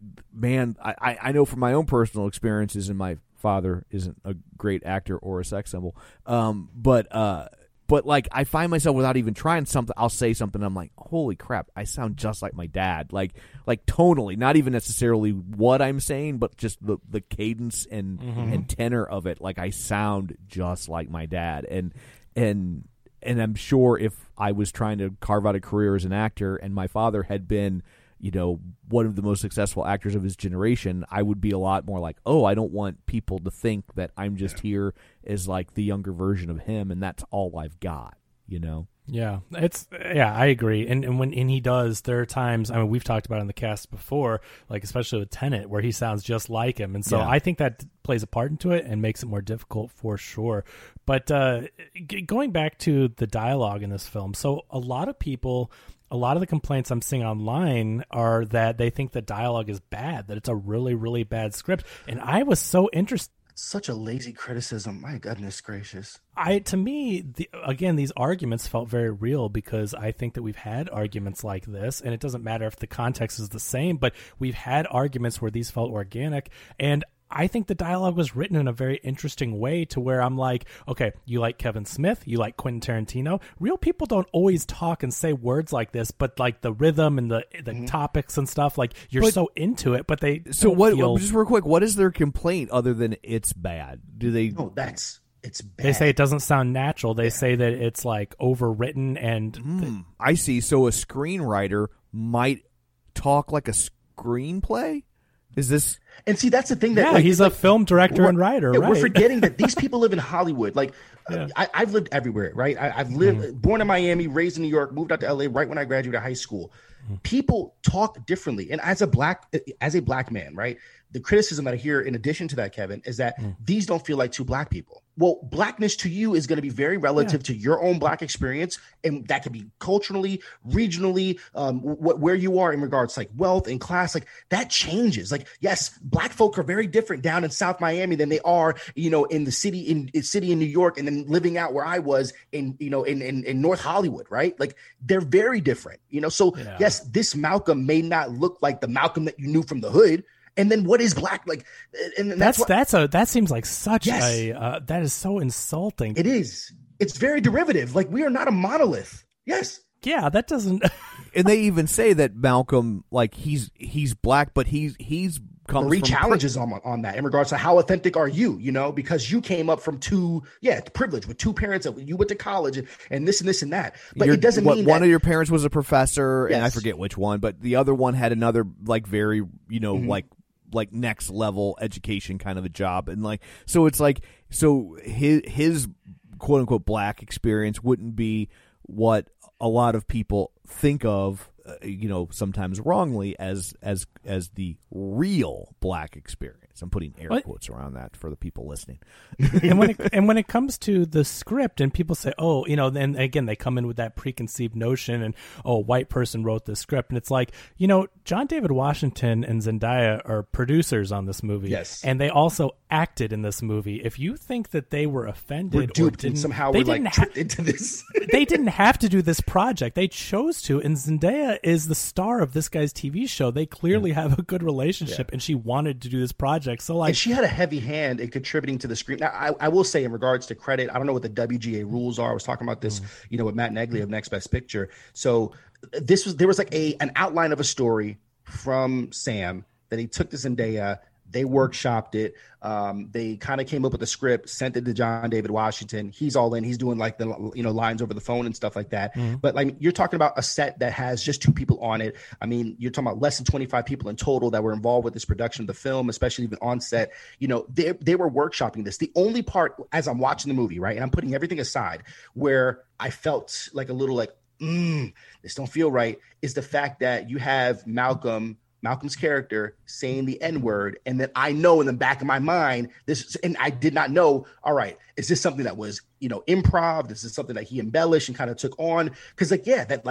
man, I, I know from my own personal experiences, and my father isn't a great actor or a sex symbol, um, but, uh, But, like, I find myself without even trying something, I'll say something, I'm like, holy crap, I sound just like my dad. Like, like tonally, not even necessarily what I'm saying, but just the, the cadence and, mm-hmm. and tenor of it. Like, I sound just like my dad. And, and, and I'm sure if I was trying to carve out a career as an actor and my father had been, you know, one of the most successful actors of his generation, I would be a lot more like, oh, I don't want people to think that I'm just yeah. here as like the younger version of him, and that's all I've got, you know? Yeah, it's yeah, I agree. And and when and he does, there are times, I mean, we've talked about it in the cast before, like especially with Tenet, where he sounds just like him. And so yeah. I think that plays a part into it and makes it more difficult for sure. But uh, g- going back to the dialogue in this film, so a lot of people, a lot of the complaints I'm seeing online are that they think the dialogue is bad, that it's a really, really bad script. And I was so interested. Such a lazy criticism. My goodness gracious. I to me, the, again, these arguments felt very real, because I think that we've had arguments like this, and it doesn't matter if the context is the same, but we've had arguments where these felt organic. And I think the dialogue was written in a very interesting way, to where I'm like, okay, you like Kevin Smith, you like Quentin Tarantino. Real people don't always talk and say words like this, but like the rhythm and the the mm-hmm. topics and stuff, like you're but, so into it, but they so don't what? Feel... Just real quick, what is their complaint other than it's bad? Do they? No, that's it's bad. They say it doesn't sound natural. They yeah. say that it's like overwritten and. Mm, th- I see. So a screenwriter might talk like a screenplay. Is this? And see, that's the thing that yeah, like, he's like, a film director and writer. Yeah, right? We're forgetting that these people live in Hollywood. Like, yeah. uh, I, I've lived everywhere, right? I, I've lived, mm-hmm. born in Miami, raised in New York, moved out to L A right when I graduated high school. Mm-hmm. People talk differently, and as a black, as a black man, right? The criticism that I hear, in addition to that, Kevin, is that mm. these don't feel like two black people. Well, blackness to you is going to be very relative yeah. to your own black experience, and that could be culturally, regionally, um, wh- where you are in regards to like wealth and class. Like that changes. Like, yes, black folk are very different down in South Miami than they are, you know, in the city in, in city in New York, and then living out where I was in, you know, in in, in North Hollywood, right? Like they're very different, you know. So yeah. yes, this Malcolm may not look like the Malcolm that you knew from the hood. And then what is black like? And that's that's, what, that's a that seems like such yes. a uh, that is so insulting. It is. It's very derivative. Like we are not a monolith. Yes. Yeah, that doesn't. And they even say that Malcolm, like he's he's black, but he's he's comes Marie from challenges on on that in regards to how authentic are you? You know, because you came up from two, yeah, privilege with two parents that you went to college and, and this and this and that. But You're, it doesn't what, mean one that, of your parents was a professor, yes. and I forget which one, but the other one had another like very you know mm-hmm. like. like next level education kind of a job, and like so it's like so his his quote unquote black experience wouldn't be what a lot of people think of uh, you know sometimes wrongly as as as the real black experience. I'm putting air what? quotes around that for the people listening. and when it, and when it comes to the script, and people say, oh, you know, then again they come in with that preconceived notion, and oh, a white person wrote the script, and it's like, you know, John David Washington and Zendaya are producers on this movie, yes, and they also acted in this movie. If you think that they were offended we're duped or didn't, and somehow they we're didn't like ha- tricked into this, they didn't have to do this project. They chose to, and Zendaya is the star of this guy's T V show. They clearly yeah. have a good relationship, yeah. and she wanted to do this project. So like, and she had a heavy hand in contributing to the screen. Now, I, I will say in regards to credit, I don't know what the W G A rules are. I was talking about this, mm. you know, with Matt Negley of Next Best Picture. So this was there was like a an outline of a story from Sam that he took to Zendaya. They workshopped it. Um, they kind of came up with the script, sent it to John David Washington. He's all in. He's doing like the you know lines over the phone and stuff like that. Mm-hmm. But like you're talking about a set that has just two people on it. I mean, you're talking about less than twenty-five people in total that were involved with this production of the film, especially even on set. You know, they they were workshopping this. The only part as I'm watching the movie, right, and I'm putting everything aside, where I felt like a little like, mm, this don't feel right, is the fact that you have Malcolm. Malcolm's character saying the N-word, and then I know in the back of my mind this, and I did not know. All right, is this something that was you know improv? This is something that he embellished and kind of took on? Because like yeah, that like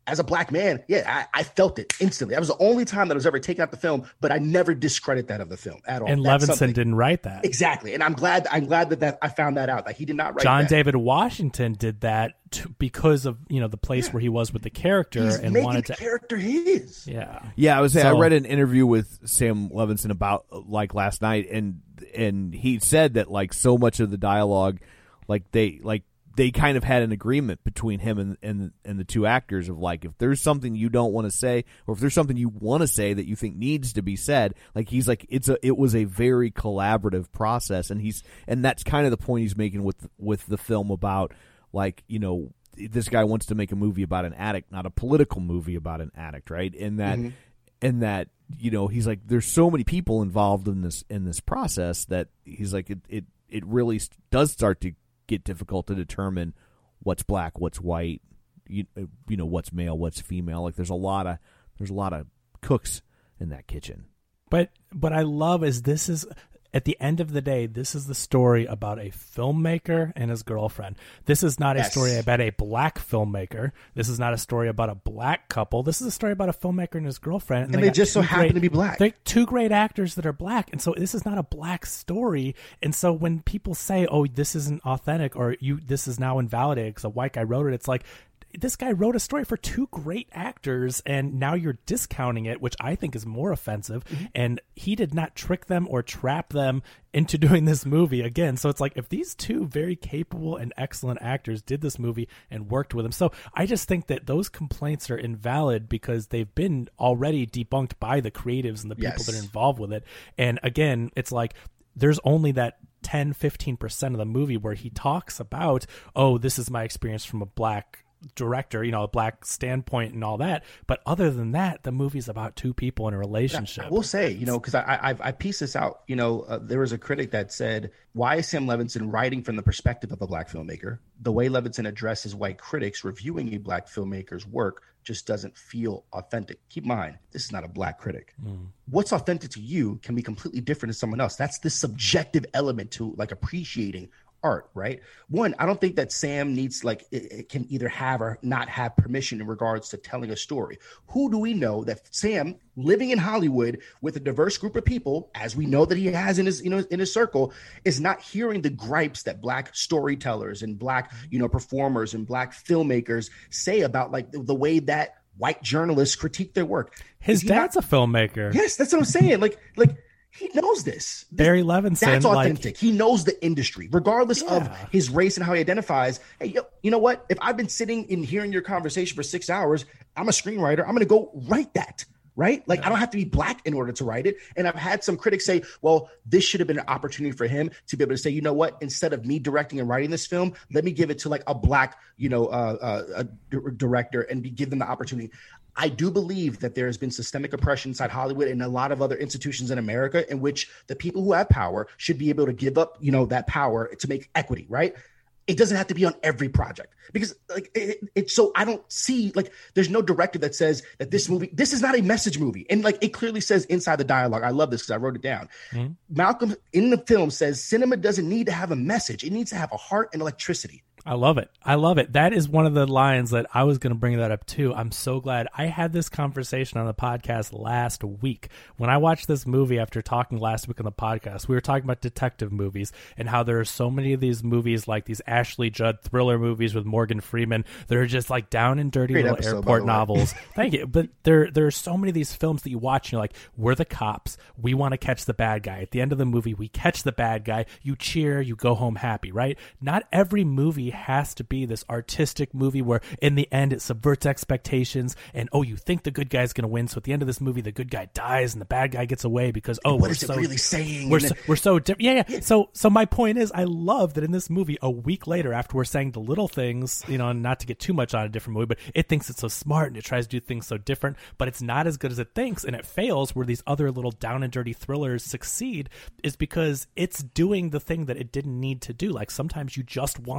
as a black man, yeah, I, I felt it instantly. That was the only time that I was ever taken out the film, but I never discredit that of the film at all. And That's Levinson something- didn't write that. Exactly. And I'm glad I'm glad that, that I found that out. Like he did not write John that. David Washington did that to, because of, you know, the place Yeah. where he was with the character He's and making wanted the to character his. Yeah. Yeah, I was saying, So- I read an interview with Sam Levinson about like last night, and and he said that like so much of the dialogue, like they like they kind of had an agreement between him and and and the two actors of like, if there's something you don't want to say, or if there's something you want to say that you think needs to be said, like he's like it's a it was a very collaborative process, and he's and that's kind of the point he's making with with the film about like, you know, this guy wants to make a movie about an addict, not a political movie about an addict, right? And that Mm-hmm. and that, you know, he's like, there's so many people involved in this in this process that he's like, it it, it really does start to get difficult to determine what's black, what's white, you, you know, what's male, what's female. Like there's a lot of there's a lot of cooks in that kitchen. But what I love is this is, at the end of the day, this is the story about a filmmaker and his girlfriend. This is not a Yes. story about a black filmmaker. This is not a story about a black couple. This is a story about a filmmaker and his girlfriend. And they got just so two happen great- to be black. They're two great actors that are black. And so this is not a black story. And so when people say, oh, this isn't authentic, or you this is now invalidated because a white guy wrote it, it's like, this guy wrote a story for two great actors, and now you're discounting it, which I think is more offensive. Mm-hmm. And he did not trick them or trap them into doing this movie again. So it's like, if these two very capable and excellent actors did this movie and worked with him. So I just think that those complaints are invalid because they've been already debunked by the creatives and the people Yes. that are involved with it. And again, it's like, there's only that ten, fifteen percent of the movie where he talks about, oh, this is my experience from a black director, you know, a black standpoint and all that. But other than that, the movie's about two people in a relationship. I will say, you know, because I, I I've- I pieced this out. You know, uh, there was a critic that said, "Why is Sam Levinson writing from the perspective of a black filmmaker? The way Levinson addresses white critics reviewing a black filmmaker's work just doesn't feel authentic." Keep in mind, this is not a black critic. What's authentic to you can be completely different to someone else. That's the subjective element to like appreciating art, right? One, I don't think that Sam needs like it, it can either have or not have permission in regards to telling a story. Who do we know that Sam, living in Hollywood with a diverse group of people, as we know that he has in his, you know, in his circle, is not hearing the gripes that black storytellers and black, you know, performers and black filmmakers say about like the, the way that white journalists critique their work? His Is he dad's not- a filmmaker. Yes, that's what I'm saying. Like, like he knows this. This- Barry Levinson, That's like- authentic. He knows the industry, regardless of Yeah. his race and how he identifies. Hey, yo, you know what? If I've been sitting and hearing your conversation for six hours, I'm a screenwriter. I'm going to go write that. Right? Like, I don't have to be black in order to write it. And I've had some critics say, well, this should have been an opportunity for him to be able to say, you know what? Instead of me directing and writing this film, let me give it to like a black, you know, uh, uh, a d- director and be, give them the opportunity. I do believe that there has been systemic oppression inside Hollywood and a lot of other institutions in America in which the people who have power should be able to give up, you know, that power to make equity, right? It doesn't have to be on every project because like it, it's so I don't see like there's no director that says that this movie, this is not a message movie. And like it clearly says inside the dialogue. I love this because I wrote it down. Mm-hmm. Malcolm in the film says cinema doesn't need to have a message. It needs to have a heart and electricity. I love it. I love it. That is one of the lines that I was going to bring that up too. I'm so glad I had this conversation on the podcast last week. When I watched this movie after talking last week on the podcast, we were talking about detective movies and how there are so many of these movies, like these Ashley Judd thriller movies with Morgan Freeman, that are just like down and dirty Great little episode, by airport the way. novels. Thank you. But there, there are so many of these films that you watch and you're like, we're the cops. We want to catch the bad guy. At the end of the movie, we catch the bad guy. You cheer, you go home happy, right? Not every movie has to be this artistic movie where in the end it subverts expectations and, oh, you think the good guy's going to win. So at the end of this movie, the good guy dies and the bad guy gets away because, oh, What we're is so, it really saying? We're And so, then- we're so different. Yeah, yeah. So, so my point is, I love that in this movie, a week later, after we're saying the little things, you know, and not to get too much on a different movie, but it thinks it's so smart and it tries to do things so different, but it's not as good as it thinks, and it fails. Where these other little down and dirty thrillers succeed is because it's doing the thing that it didn't need to do. Like sometimes you just want a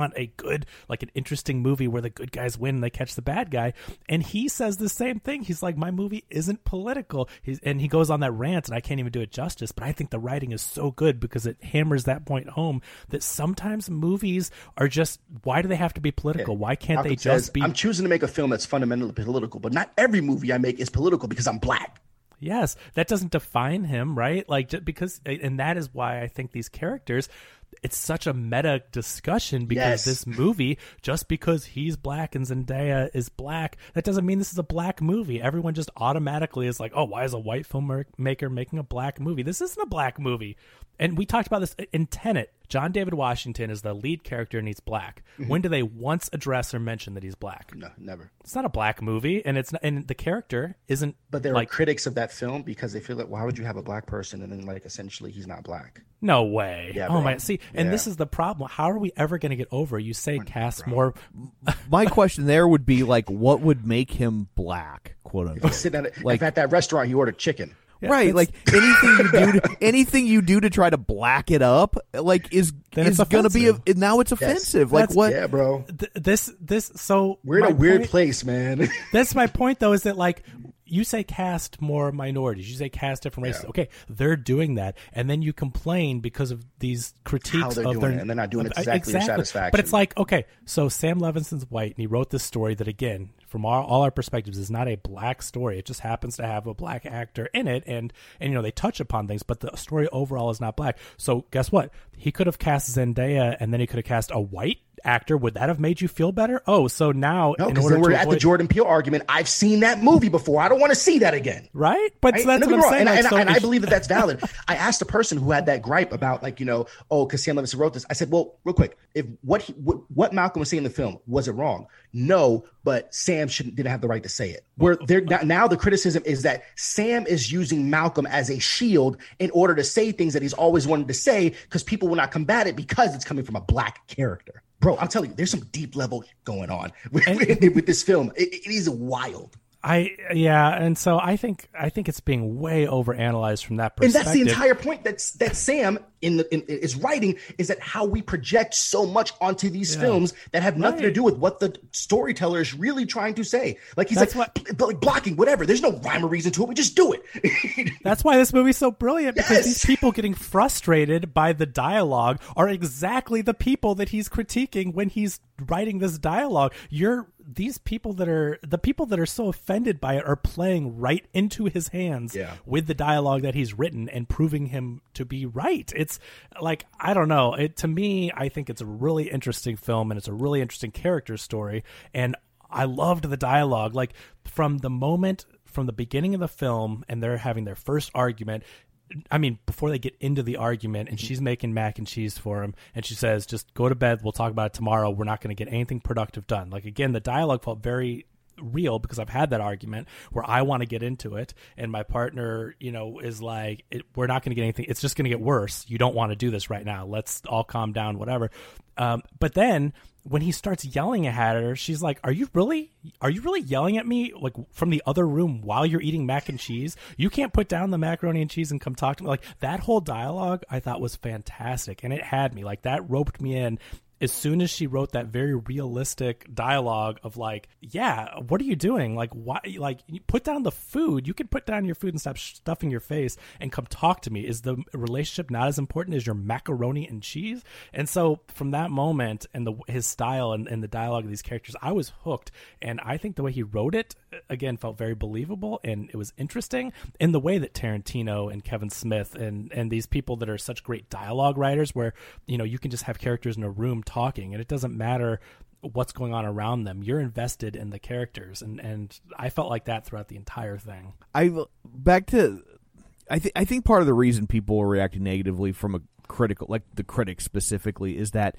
good, like an interesting movie where the good guys win and they catch the bad guy. And he says the same thing. He's like, my movie isn't political. He's, and he goes on that rant, and I can't even do it justice, but I think the writing is so good because it hammers that point home that sometimes movies are just, why do they have to be political? Yeah. Why can't Malcolm they says, just be... I'm choosing to make a film that's fundamentally political, but not every movie I make is political because I'm black. Yes, that doesn't define him, right? Like, just because, and that is why I think these characters, it's such a meta discussion because yes. this movie, just because he's black and Zendaya is black, that doesn't mean this is a black movie. Everyone just automatically is like, oh, why is a white filmmaker making a black movie? This isn't a black movie. And we talked about this in Tenet. John David Washington is the lead character and he's black. Mm-hmm. When do they once address or mention that he's black? No, never. It's not a black movie, and it's not, and the character isn't. But there like, are critics of that film because they feel like, why would you have a black person and then like essentially he's not black? No way. Yeah, oh bro. my. See, and yeah. this is the problem. How are we ever going to get over? You say cast bro. more. My question there would be like, what would make him black, quote unquote? He's sitting at, Like- if at that restaurant, he ordered chicken. Yeah, right, it's- like anything you do, to, anything you do to try to black it up, like is Then is it's going to be a, offensive. now it's offensive. Like That's- what? Yeah, bro. th- this this so We're in my a weird point- place, man. That's my point, though, is that like you say cast more minorities, you say cast different races. Yeah. Okay, they're doing that, and then you complain because of these critiques How they're of doing their, it, and they're not doing it of- exactly to your satisfaction. But it's like, okay, so Sam Levinson's white, and he wrote this story that, again, from all, all our perspectives, is not a black story. It just happens to have a black actor in it, and and you know they touch upon things, but the story overall is not black. So guess what? He could have cast Zendaya, and then he could have cast a white actor. Would that have made you feel better? Oh, so now no, in because order then we're to at avoid, the Jordan Peele argument. I've seen that movie before. I don't want to see that again. right? But Right? so that's Don't what get I'm me wrong. saying. And, like, and, so and I if- believe that that's valid. I asked a person who had that gripe about, like, you know, oh, because Sam Levinson wrote this. I said, well, real quick, if what he, what, what Malcolm was saying in the film, was it wrong? No, but Sam shouldn't didn't have the right to say it. Where there now the criticism is that Sam is using Malcolm as a shield in order to say things that he's always wanted to say because people will not combat it because it's coming from a black character. Bro, I'm telling you, there's some deep level going on with, with this film. It, it is wild. I yeah, and so I think I think it's being way overanalyzed from that And perspective. that's the entire point. That's that Sam in the in, is writing is that how we project so much onto these Yeah. films that have nothing to Right. do with what the storyteller is really trying to say. Like he's That's like, what- bl- like blocking whatever. There's no rhyme or reason to it. We just do it. That's why this movie's so brilliant, because Yes. these people getting frustrated by the dialogue are exactly the people that he's critiquing when he's writing this dialogue. You're these people that are the people that are so offended by it are playing right into his hands Yeah. with the dialogue that he's written and proving him to be right. It's like, I don't know. It to me, I think it's a really interesting film and it's a really interesting character story. And I loved the dialogue. Like from the moment, from the beginning of the film, and they're having their first argument. I mean, before they get into the argument, and she's making mac and cheese for him, and she says, just go to bed. We'll talk about it tomorrow. We're not going to get anything productive done. Like, again, the dialogue felt very real because I've had that argument where I want to get into it, and my partner, you know, is like, it, we're not going to get anything. It's just going to get worse. You don't want to do this right now. Let's all calm down, whatever. Um, but then when he starts yelling at her, she's like, are you really, are you really yelling at me like from the other room while you're eating mac and cheese? You can't put down the macaroni and cheese and come talk to me. Like that whole dialogue I thought was fantastic. And it had me like that, roped me in. As soon as she wrote that very realistic dialogue of like, yeah, what are you doing? Like, why? Like, you put down the food. You can put down your food and stop stuffing your face and come talk to me. Is the relationship not as important as your macaroni and cheese? And so from that moment and the his style and, and the dialogue of these characters, I was hooked. And I think the way he wrote it, again, felt very believable and it was interesting in the way that Tarantino and Kevin Smith and, and these people that are such great dialogue writers where, you know, you can just have characters in a room talking and it doesn't matter what's going on around them. You're invested in the characters, and and I felt like that throughout the entire thing. I back to I think I think part of the reason people are reacting negatively from a critical, like the critics specifically, is that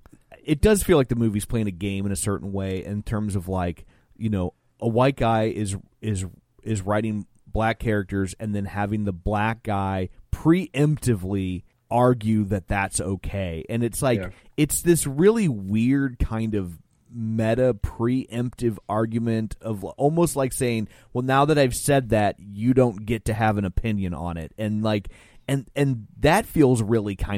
it does feel like the movie's playing a game in a certain way in terms of like, you know, a white guy is is is writing black characters and then having the black guy preemptively argue that that's okay. And it's like, Yeah. it's this really weird kind of meta preemptive argument of almost like saying, well, now that I've said that, you don't get to have an opinion on it. And like, and, and that feels really kind of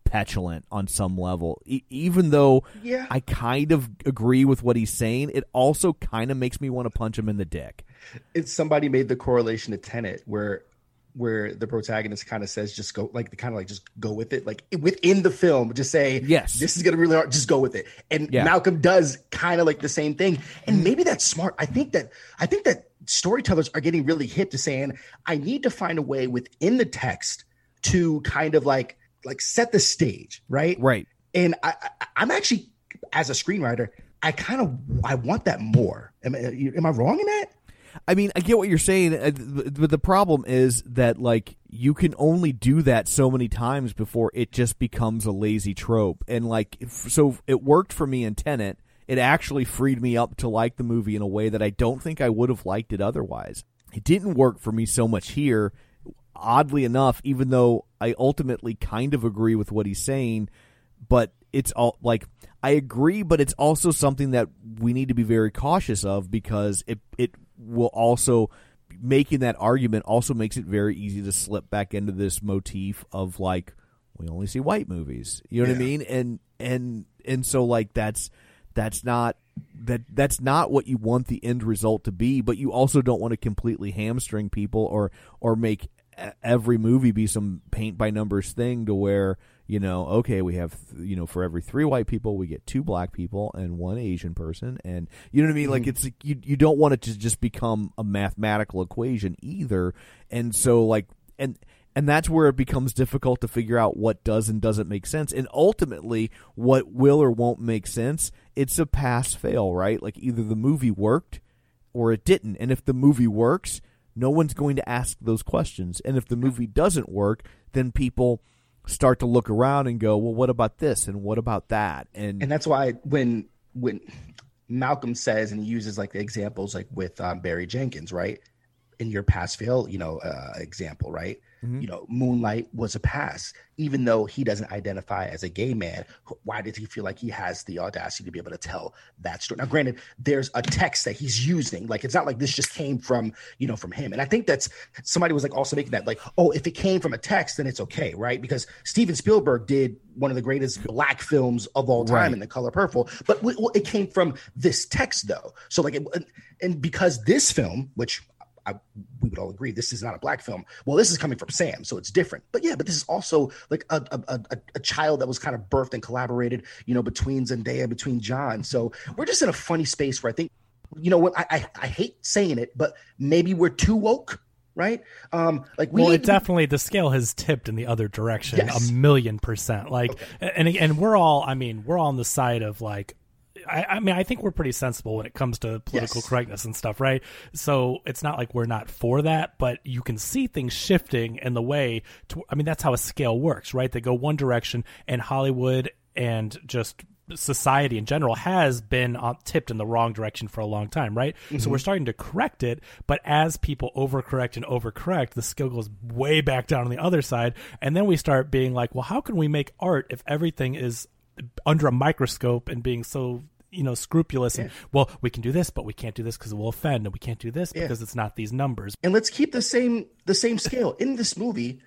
petulant on some level. E- even though Yeah. I kind of agree with what he's saying, it also kind of makes me want to punch him in the dick. It's somebody made the correlation to Tenet where where the protagonist kind of says just go like kind of like just go with it, like within the film just say yes, this is gonna be really hard, just go with it. And yeah. Malcolm does kind of like the same thing, and maybe that's smart. I think that I think that storytellers are getting really hip to saying I need to find a way within the text to kind of like like set the stage, right? Right. And I, I I'm actually, as a screenwriter, I kind of I want that more. Am, am I wrong in that? I mean, I get what you're saying, but the problem is that, like, you can only do that so many times before it just becomes a lazy trope. And, like, so it worked for me in Tenet. It actually freed me up to like the movie in a way that I don't think I would have liked it otherwise. It didn't work for me so much here, oddly enough, even though I ultimately kind of agree with what he's saying, but it's all, like, I agree, but it's also something that we need to be very cautious of because it it will also, making that argument also makes it very easy to slip back into this motif of like, we only see white movies. You know yeah. what I mean? And and and so like that's that's not that that's not what you want the end result to be, but you also don't want to completely hamstring people or or make every movie be some paint by numbers thing to where, you know, okay, we have, you know, for every three white people, we get two black people and one Asian person. And you know what I mean? Mm-hmm. Like it's, you, you don't want it to just become a mathematical equation either. And so like, and, and that's where it becomes difficult to figure out what does and doesn't make sense. And ultimately what will or won't make sense, it's a pass fail, right? Like either the movie worked or it didn't. And if the movie works, no one's going to ask those questions. And if the movie doesn't work, then people start to look around and go, well, what about this? And what about that? And and that's why when when Malcolm says, and he uses like the examples like with um, Barry Jenkins, right? In your pass fail, you know, uh, example, right? Mm-hmm. You know, Moonlight was a pass, even though he doesn't identify as a gay man. Why did he feel like he has the audacity to be able to tell that story? Now, granted, there's a text that he's using. Like, it's not like this just came from, you know, from him. And I think that's somebody was like also making that like, oh, if it came from a text, then it's okay, right? Because Steven Spielberg did one of the greatest black films of all time right. in The Color Purple, but it came from this text though. So like, it, and because this film, which I, we would all agree this is not a black film. Well, this is coming from Sam, so it's different. But yeah, but this is also like a a, a, a child that was kind of birthed and collaborated, you know, between Zendaya, between John. So we're just in a funny space where I think, you know what, I I, I hate saying it, but maybe we're too woke, right? Um, like we well, need it definitely the scale has tipped in the other direction yes. a million percent. Like, okay. and and we're all, I mean, we're all on the side of like. I, I mean, I think we're pretty sensible when it comes to political yes. correctness and stuff, right? So it's not like we're not for that, but you can see things shifting in the way to, I mean, that's how a scale works, right? They go one direction, and Hollywood and just society in general has been uh, tipped in the wrong direction for a long time, right? Mm-hmm. So we're starting to correct it, but as people overcorrect and overcorrect, the scale goes way back down on the other side, and then we start being like, well, how can we make art if everything is under a microscope and being so, you know, scrupulous and, yeah. well, we can do this, but we can't do this because it will offend, and we can't do this yeah. because it's not these numbers. And let's keep the same the same scale. In this movie,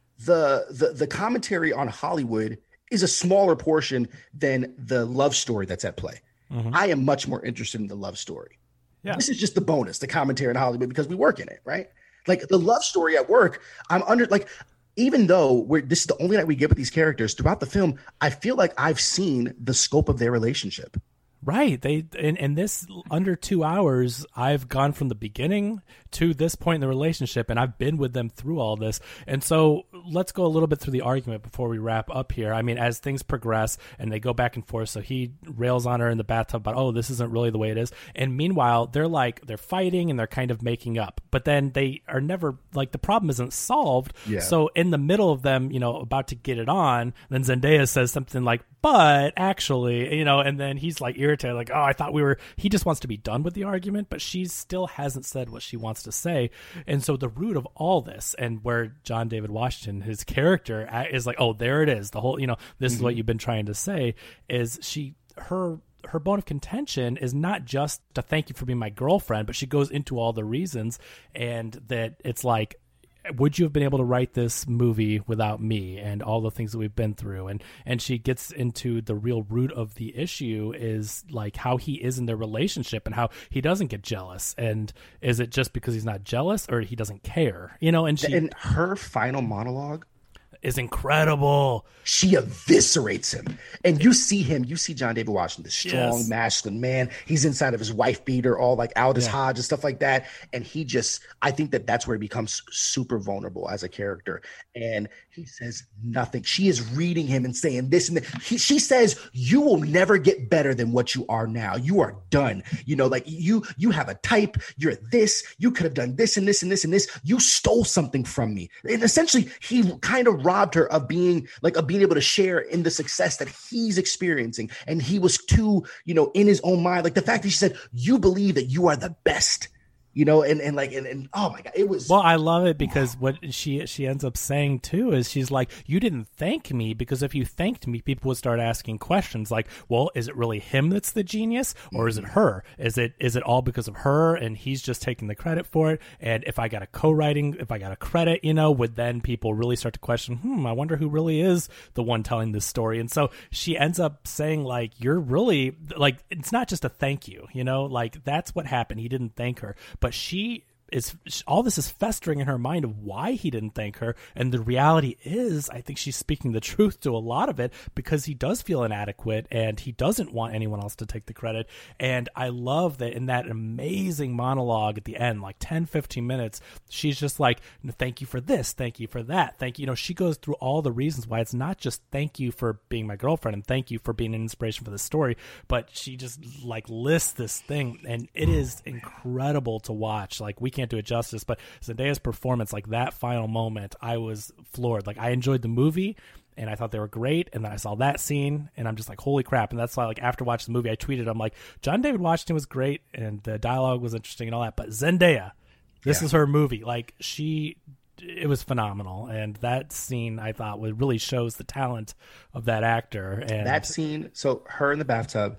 the the the commentary on Hollywood is a smaller portion than the love story that's at play. Mm-hmm. I am much more interested in the love story. Yeah. This is just the bonus, the commentary on Hollywood, because we work in it, right? Like the love story at work, I'm under like even though we're this is the only night we get with these characters throughout the film, I feel like I've seen the scope of their relationship. Right. They in, in this under two hours, I've gone from the beginning to this point in the relationship, and I've been with them through all this. And so let's go a little bit through the argument before we wrap up here. I mean, as things progress and they go back and forth, so he rails on her in the bathtub about, oh, this isn't really the way it is. And meanwhile, they're like, they're fighting and they're kind of making up. But then they are never, like, the problem isn't solved. Yeah. So in the middle of them, you know, about to get it on, then Zendaya says something like, but actually, you know, and then he's like irritated, like, oh, I thought we were, he just wants to be done with the argument, but she still hasn't said what she wants to say. And so the root of all this, and where John David Washington, his character, is like, oh, there it is. The whole, you know, this mm-hmm. is what you've been trying to say, is she, her, her bone of contention is not just to thank you for being my girlfriend, but she goes into all the reasons, and that it's like, would you have been able to write this movie without me and all the things that we've been through? And and she gets into the real root of the issue is like how he is in their relationship and how he doesn't get jealous. And is it just because he's not jealous or he doesn't care? You know, and she and her final monologue is incredible. She eviscerates him. And you see him, you see John David Washington, the strong, yes. masculine man. He's inside of his wife beater, all like Aldous Yeah. Hodge and stuff like that. And he just, I think that that's where he becomes super vulnerable as a character. And he says nothing. She is reading him and saying this and that. He, she says, you will never get better than what you are now. You are done. You know, like you, you have a type, you're this, you could have done this and this and this and this. You stole something from me. And essentially he kind of robbed her of being like, of being able to share in the success that he's experiencing. And he was too, you know, in his own mind. Like the fact that she said, you believe that you are the best. You know, and, and like, and, and oh my God, it was. Well, I love it because what she she ends up saying too is she's like, you didn't thank me because if you thanked me, people would start asking questions like, well, is it really him that's the genius or is it her? Is it is it all because of her and he's just taking the credit for it? And if I got a co-writing, if I got a credit, you know, would then people really start to question, hmm, I wonder who really is the one telling this story? And so she ends up saying like, you're really like, it's not just a thank you, you know, like that's what happened. He didn't thank her. But But she is all this is festering in her mind of why he didn't thank her. And the reality is, I think she's speaking the truth to a lot of it because he does feel inadequate and he doesn't want anyone else to take the credit. And I love that in that amazing monologue at the end, like ten, fifteen minutes, she's just like, thank you for this. Thank you for that. Thank you. You know, she goes through all the reasons why it's not just thank you for being my girlfriend and thank you for being an inspiration for the story, but she just like lists this thing and it is incredible to watch. Like we can't do it justice, but Zendaya's performance, like that final moment, I was floored. Like I enjoyed the movie and I thought they were great, and then I saw that scene and I'm just like, holy crap. And that's why like after watching the movie I tweeted, I'm like, John David Washington was great and the dialogue was interesting and all that, but Zendaya, this Yeah. is her movie. Like she it was phenomenal, and that scene I thought would really shows the talent of that actor. And that scene, so her in the bathtub,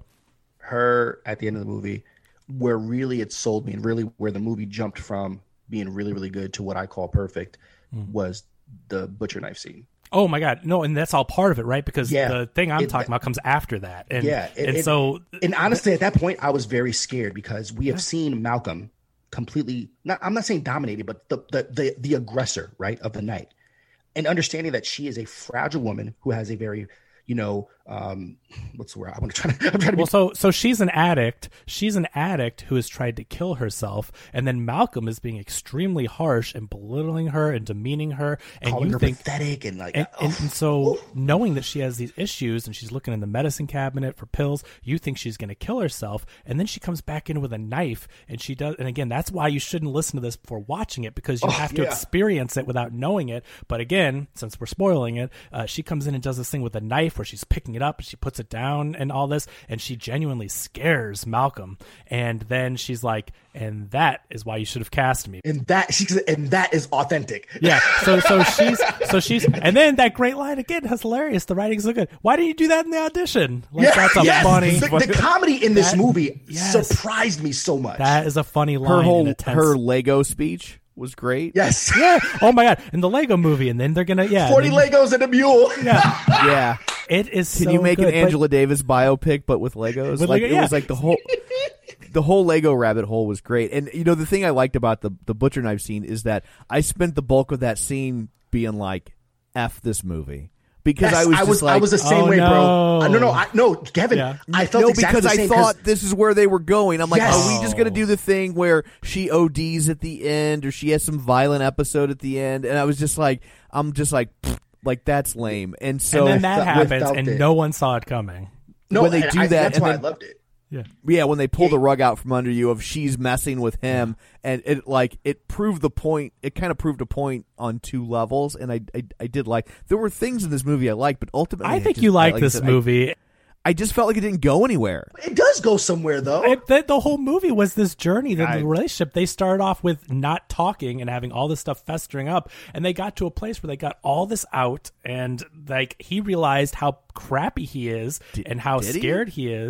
her at the end of the movie, where really it sold me and really where the movie jumped from being really, really good to what I call perfect mm. was the butcher knife scene. Oh my God. No. And that's all part of it, right? Because yeah, the thing I'm it, talking about comes after that. And, yeah. It, and it, so, and honestly, at that point I was very scared because we have seen Malcolm completely, not, I'm not saying dominated, but the, the, the, the aggressor, right, of the night, and understanding that she is a fragile woman who has a very, you know, um, what's the word? I want to try to, I'm trying to well, be... so, so she's an addict. She's an addict who has tried to kill herself. And then Malcolm is being extremely harsh and belittling her and demeaning her. And calling you her think, pathetic and like, and, oh. and, and so knowing that she has these issues and she's looking in the medicine cabinet for pills, you think she's going to kill herself. And then she comes back in with a knife and she does. And again, that's why you shouldn't listen to this before watching it, because you oh, have to yeah. experience it without knowing it. But again, since we're spoiling it, uh, she comes in and does this thing with a knife where she's picking it up and she puts it down and all this, and she genuinely scares Malcolm. And then she's like, and that is why you should have cast me. And that she and that is authentic. Yeah. So so she's so she's and then that great line again, that's hilarious. The writing's so good. Why didn't you do that in the audition? Like yeah, that's a yes. funny the, the comedy in this that, movie yes. surprised me so much. That is a funny line. Her whole in a tense... her Lego speech was great. Yes. Yeah. Oh my God. And the Lego movie, and then they're gonna yeah. Forty then, Legos and a mule. Yeah. Yeah. It is. Can so you make good, an Angela Davis biopic, but with Legos? With like Lego, it yeah. was like the whole, the whole Lego rabbit hole was great. And you know the thing I liked about the the butcher knife scene is that I spent the bulk of that scene being like, "F this movie," because Yes, I was I just was like, I was the same oh, way, no. bro. Uh, no, no, I, no, Kevin. Yeah. I felt no, exactly because the same I thought this is where they were going. I'm like, Yes. are we just going to do the thing where she O Ds at the end, or she has some violent episode at the end? And I was just like, I'm just like, like that's lame. And so and then that I happens, felt and it. no one saw it coming. no, when they and do I, that, that's and why then- I loved it. Yeah. yeah, when they pull the rug out from under you of she's messing with him, and it like it proved the point. It kind of proved a point on two levels, and I, I I did like. There were things in this movie I liked, but ultimately I think just, you like like I this said, I- movie. I just felt like it didn't go anywhere. It does go somewhere though. It, the, the whole movie was this journey, the, I- the relationship. They started off with not talking and having all this stuff festering up, and they got to a place where they got all this out, and like he realized how crappy he is and how did he? scared he is.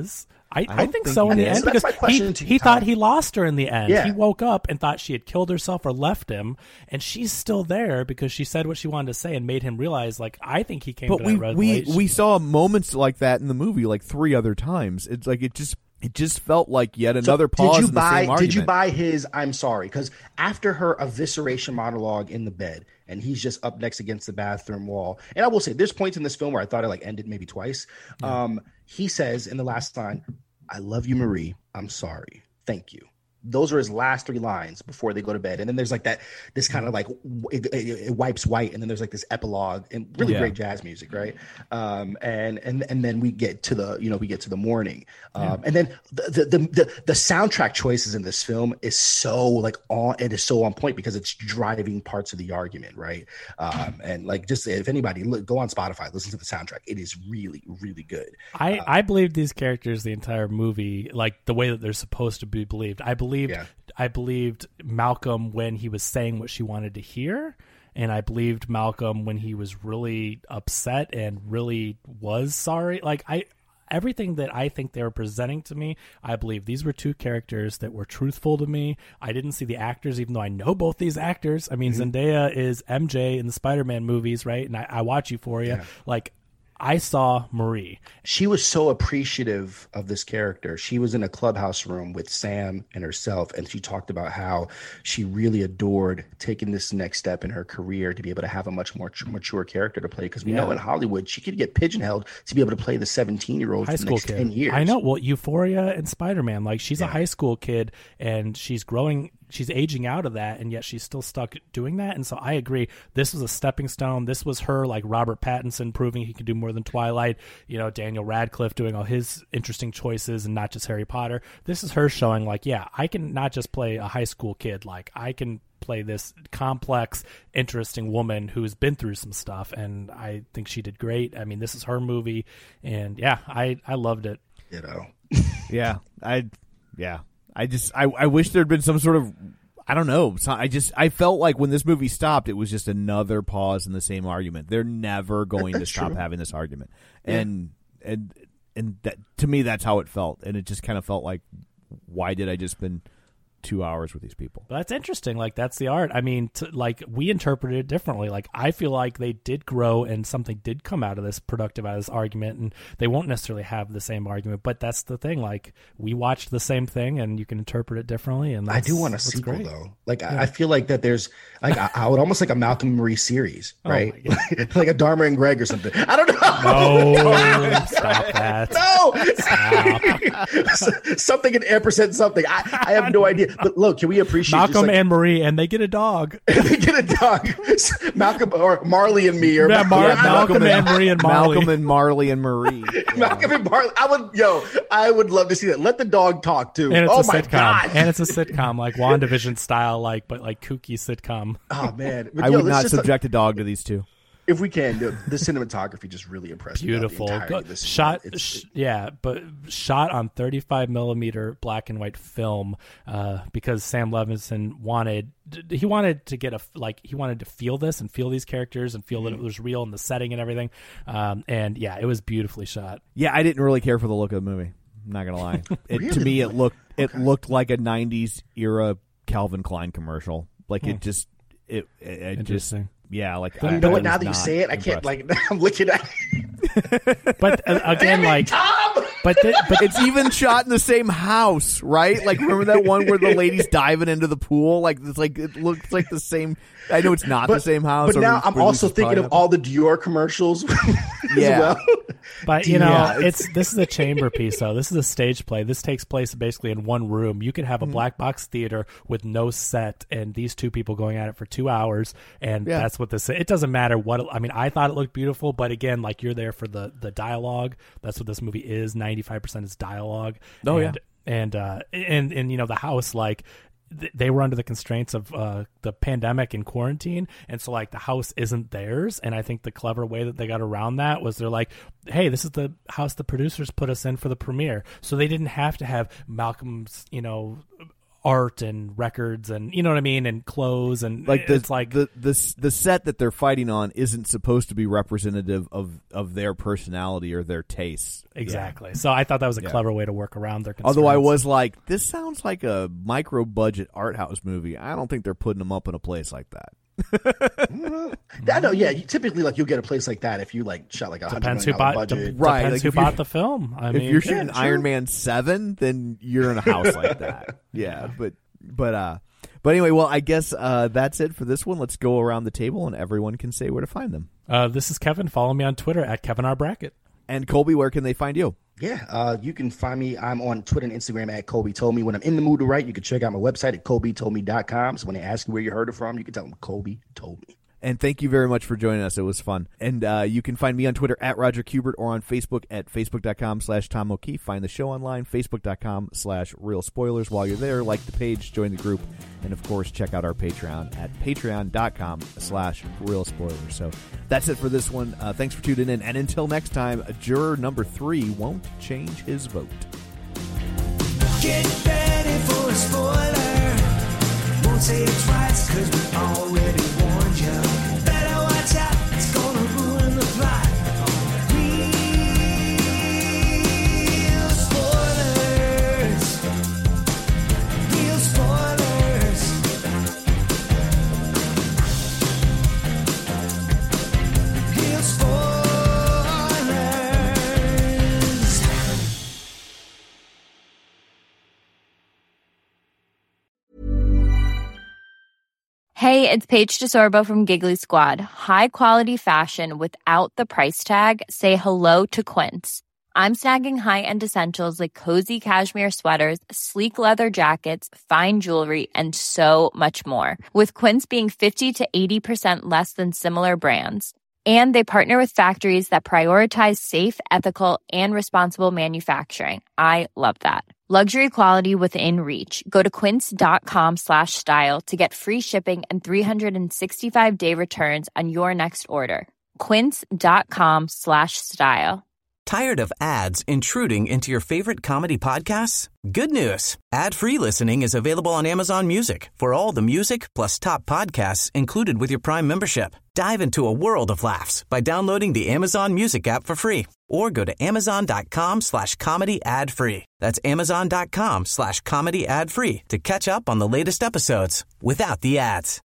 I, I, I think, think so in he the did. end So that's because my question he, to you, he Tom. thought he lost her in the end. Yeah. He woke up and thought she had killed herself or left him, and she's still there because she said what she wanted to say and made him realize, like, I think he came But to we that we revelation. we saw moments like that in the movie like three other times. It's like it just it just felt like yet So another pause did you in the buy? same argument. Did you buy his "I'm sorry"? Because after her evisceration monologue in the bed, and he's just up next against the bathroom wall. And I will say, there's points in this film where I thought it like ended maybe twice. Yeah. Um, he says in the last line, "I love you, Marie. I'm sorry. Thank you." Those are his last three lines before they go to bed. And then there's like that, this kind of like, it, it, it wipes white. And then there's like this epilogue and really yeah. great jazz music. Right. Um, and, and, and then we get to the, you know, we get to the morning. Um, yeah. And then the, the, the, the, the soundtrack choices in this film is so like on, it is so on point because it's driving parts of the argument. Right. Um, and like, just if anybody look, go on Spotify, listen to the soundtrack. It is really, really good. I, uh, I believed these characters the entire movie, like the way that they're supposed to be believed. I believe Believed, yeah. I believed Malcolm when he was saying what she wanted to hear, and I believed Malcolm when he was really upset and really was sorry. Like I, everything that I think they were presenting to me, I believe these were two characters that were truthful to me. I didn't see the actors, even though I know both these actors. I mean, mm-hmm. Zendaya is M J in the Spider-Man movies, right? And I, I watch Euphoria. Yeah. Like, I saw Marie. She was so appreciative of this character. She was in a clubhouse room with Sam and herself, and she talked about how she really adored taking this next step in her career to be able to have a much more mature character to play. Because we yeah. know in Hollywood, she could get pigeonholed to be able to play the seventeen-year-old for the next kid. ten years. I know. Well, Euphoria and Spider-Man, like she's yeah. a high school kid, and she's growing. She's aging out of that, and yet she's still stuck doing that. And so I agree. This was a stepping stone. This was her, like Robert Pattinson, proving he could do more than Twilight. You know, Daniel Radcliffe doing all his interesting choices and not just Harry Potter. This is her showing, like, yeah, I can not just play a high school kid. Like, I can play this complex, interesting woman who's been through some stuff, and I think she did great. I mean, this is her movie, and yeah, I, I loved it. You know, yeah, I, yeah. I just I, I wish there'd been some sort of I don't know. So I just I felt like when this movie stopped, it was just another pause in the same argument. They're never going to stop true. having this argument, and yeah. and and that, to me, that's how it felt. And it just kind of felt like, why did I just spend two hours with these people? But that's interesting. Like, that's the art. I mean, t- like we interpreted it differently. Like, I feel like they did grow and something did come out of this productive out of this argument, and they won't necessarily have the same argument. But that's the thing. Like, we watched the same thing, and you can interpret it differently. And that's, I do want a sequel great. though. Like, yeah. I feel like that there's like I, I would almost like a Malcolm and Marie series, right? Oh like a Dharma and Greg or something. I don't know. No, stop that. No, stop. Something in ampersand something. I, I have no idea. But look, can we appreciate Malcolm like, and Marie, and they get a dog. They get a dog. Malcolm or Marley and me, or yeah, Mar- yeah, Malcolm, Malcolm and, and Marie and Marley. Malcolm and Marley and Marie. Yeah. Malcolm and Marley. I would, yo, I would love to see that. Let the dog talk too. And it's oh a my sitcom. god! And it's a sitcom, like WandaVision style, like but like kooky sitcom. Oh man, but, I yo, would not just subject a dog to these two. If we can, the, the cinematography just really impressed Beautiful. me. Beautiful. Go, shot, sh- yeah, but shot on thirty-five millimeter black and white film uh, because Sam Levinson wanted he wanted to get a like he wanted to feel this and feel these characters and feel mm-hmm. that it was real in the setting and everything. Um, and yeah, it was beautifully shot. Yeah, I didn't really care for the look of the movie. I'm not gonna lie. It, really? To me, it looked it okay. looked like a nineties era Calvin Klein commercial. Like hmm. it just it it, it just. Yeah, like but, I, but I now that you say it, I impressed. can't like. I'm looking at. But uh, again, like, Tom! but th- but it's even shot in the same house, right? Like, remember that one where the lady's diving into the pool? Like, it's like it looks like the same. I know it's not but, the same house. But now I'm also thinking of all the Dior commercials. Yeah. as well. But you know, yeah, it's, it's this is a chamber piece, though. This is a stage play. This takes place basically in one room. You could have a mm-hmm. black box theater with no set, and these two people going at it for two hours, and yeah. that's what this. It doesn't matter what. It, I mean, I thought it looked beautiful, but again, like you're there for the the dialogue. That's what this movie is. ninety-five percent is dialogue. Oh and, yeah, and uh, and and you know the house like. They were under the constraints of uh, the pandemic and quarantine, and so like the house isn't theirs. And I think the clever way that they got around that was they're like, "Hey, this is the house the producers put us in for the premiere," so they didn't have to have Malcolm's, you know, art and records and you know what I mean, and clothes and like the, it's like the the the set that they're fighting on isn't supposed to be representative of of their personality or their tastes. Exactly. Yeah. So I thought that was a yeah. clever way to work around their concerns. Although I was like, this sounds like a micro budget art house movie. I don't think they're putting them up in a place like that. I know, yeah. You typically, like, you'll get a place like that if you like shot like a hundred depends million who dollar bought budget, de- right? Depends like who bought the film. I if mean, you're shooting yeah, Iron sure. Man seven, then you're in a house like that. Yeah, but but uh, but anyway, well, I guess uh, that's it for this one. Let's go around the table and everyone can say where to find them. Uh, this is Kevin. Follow me on Twitter at Kevin R Brackett. And Colby, where can they find you? Yeah, uh, you can find me. I'm on Twitter and Instagram at Colby Told Me. When I'm in the mood to write, you can check out my website at colby told me dot com. So when they ask you where you heard it from, you can tell them Colby told me. And thank you very much for joining us. It was fun. And uh, you can find me on Twitter at Roger Kubert or on Facebook at facebook.com slash Tom O'Keefe. Find the show online, facebook.com slash Real Spoilers. While you're there, like the page, join the group, and of course, check out our Patreon at patreon.com slash Real Spoilers. So that's it for this one. Uh, thanks for tuning in. And until next time, juror number three won't change his vote. Get ready for a spoiler. Won't say it twice, cause we already warned you. Better watch out, it's gonna ruin the plot. Real spoilers. Real spoilers. Real spoilers. Hey, it's Paige DeSorbo from Giggly Squad. High quality fashion without the price tag. Say hello to Quince. I'm snagging high-end essentials like cozy cashmere sweaters, sleek leather jackets, fine jewelry, and so much more. With Quince being fifty to eighty percent less than similar brands. And they partner with factories that prioritize safe, ethical, and responsible manufacturing. I love that. Luxury quality within reach. Go to quince.com slash style to get free shipping and three sixty-five day returns on your next order. Quince.com slash style. Tired of ads intruding into your favorite comedy podcasts? Good news. Ad-free listening is available on Amazon Music for all the music plus top podcasts included with your Prime membership. Dive into a world of laughs by downloading the Amazon Music app for free or go to amazon.com slash comedy ad free. That's amazon.com slash comedy ad free to catch up on the latest episodes without the ads.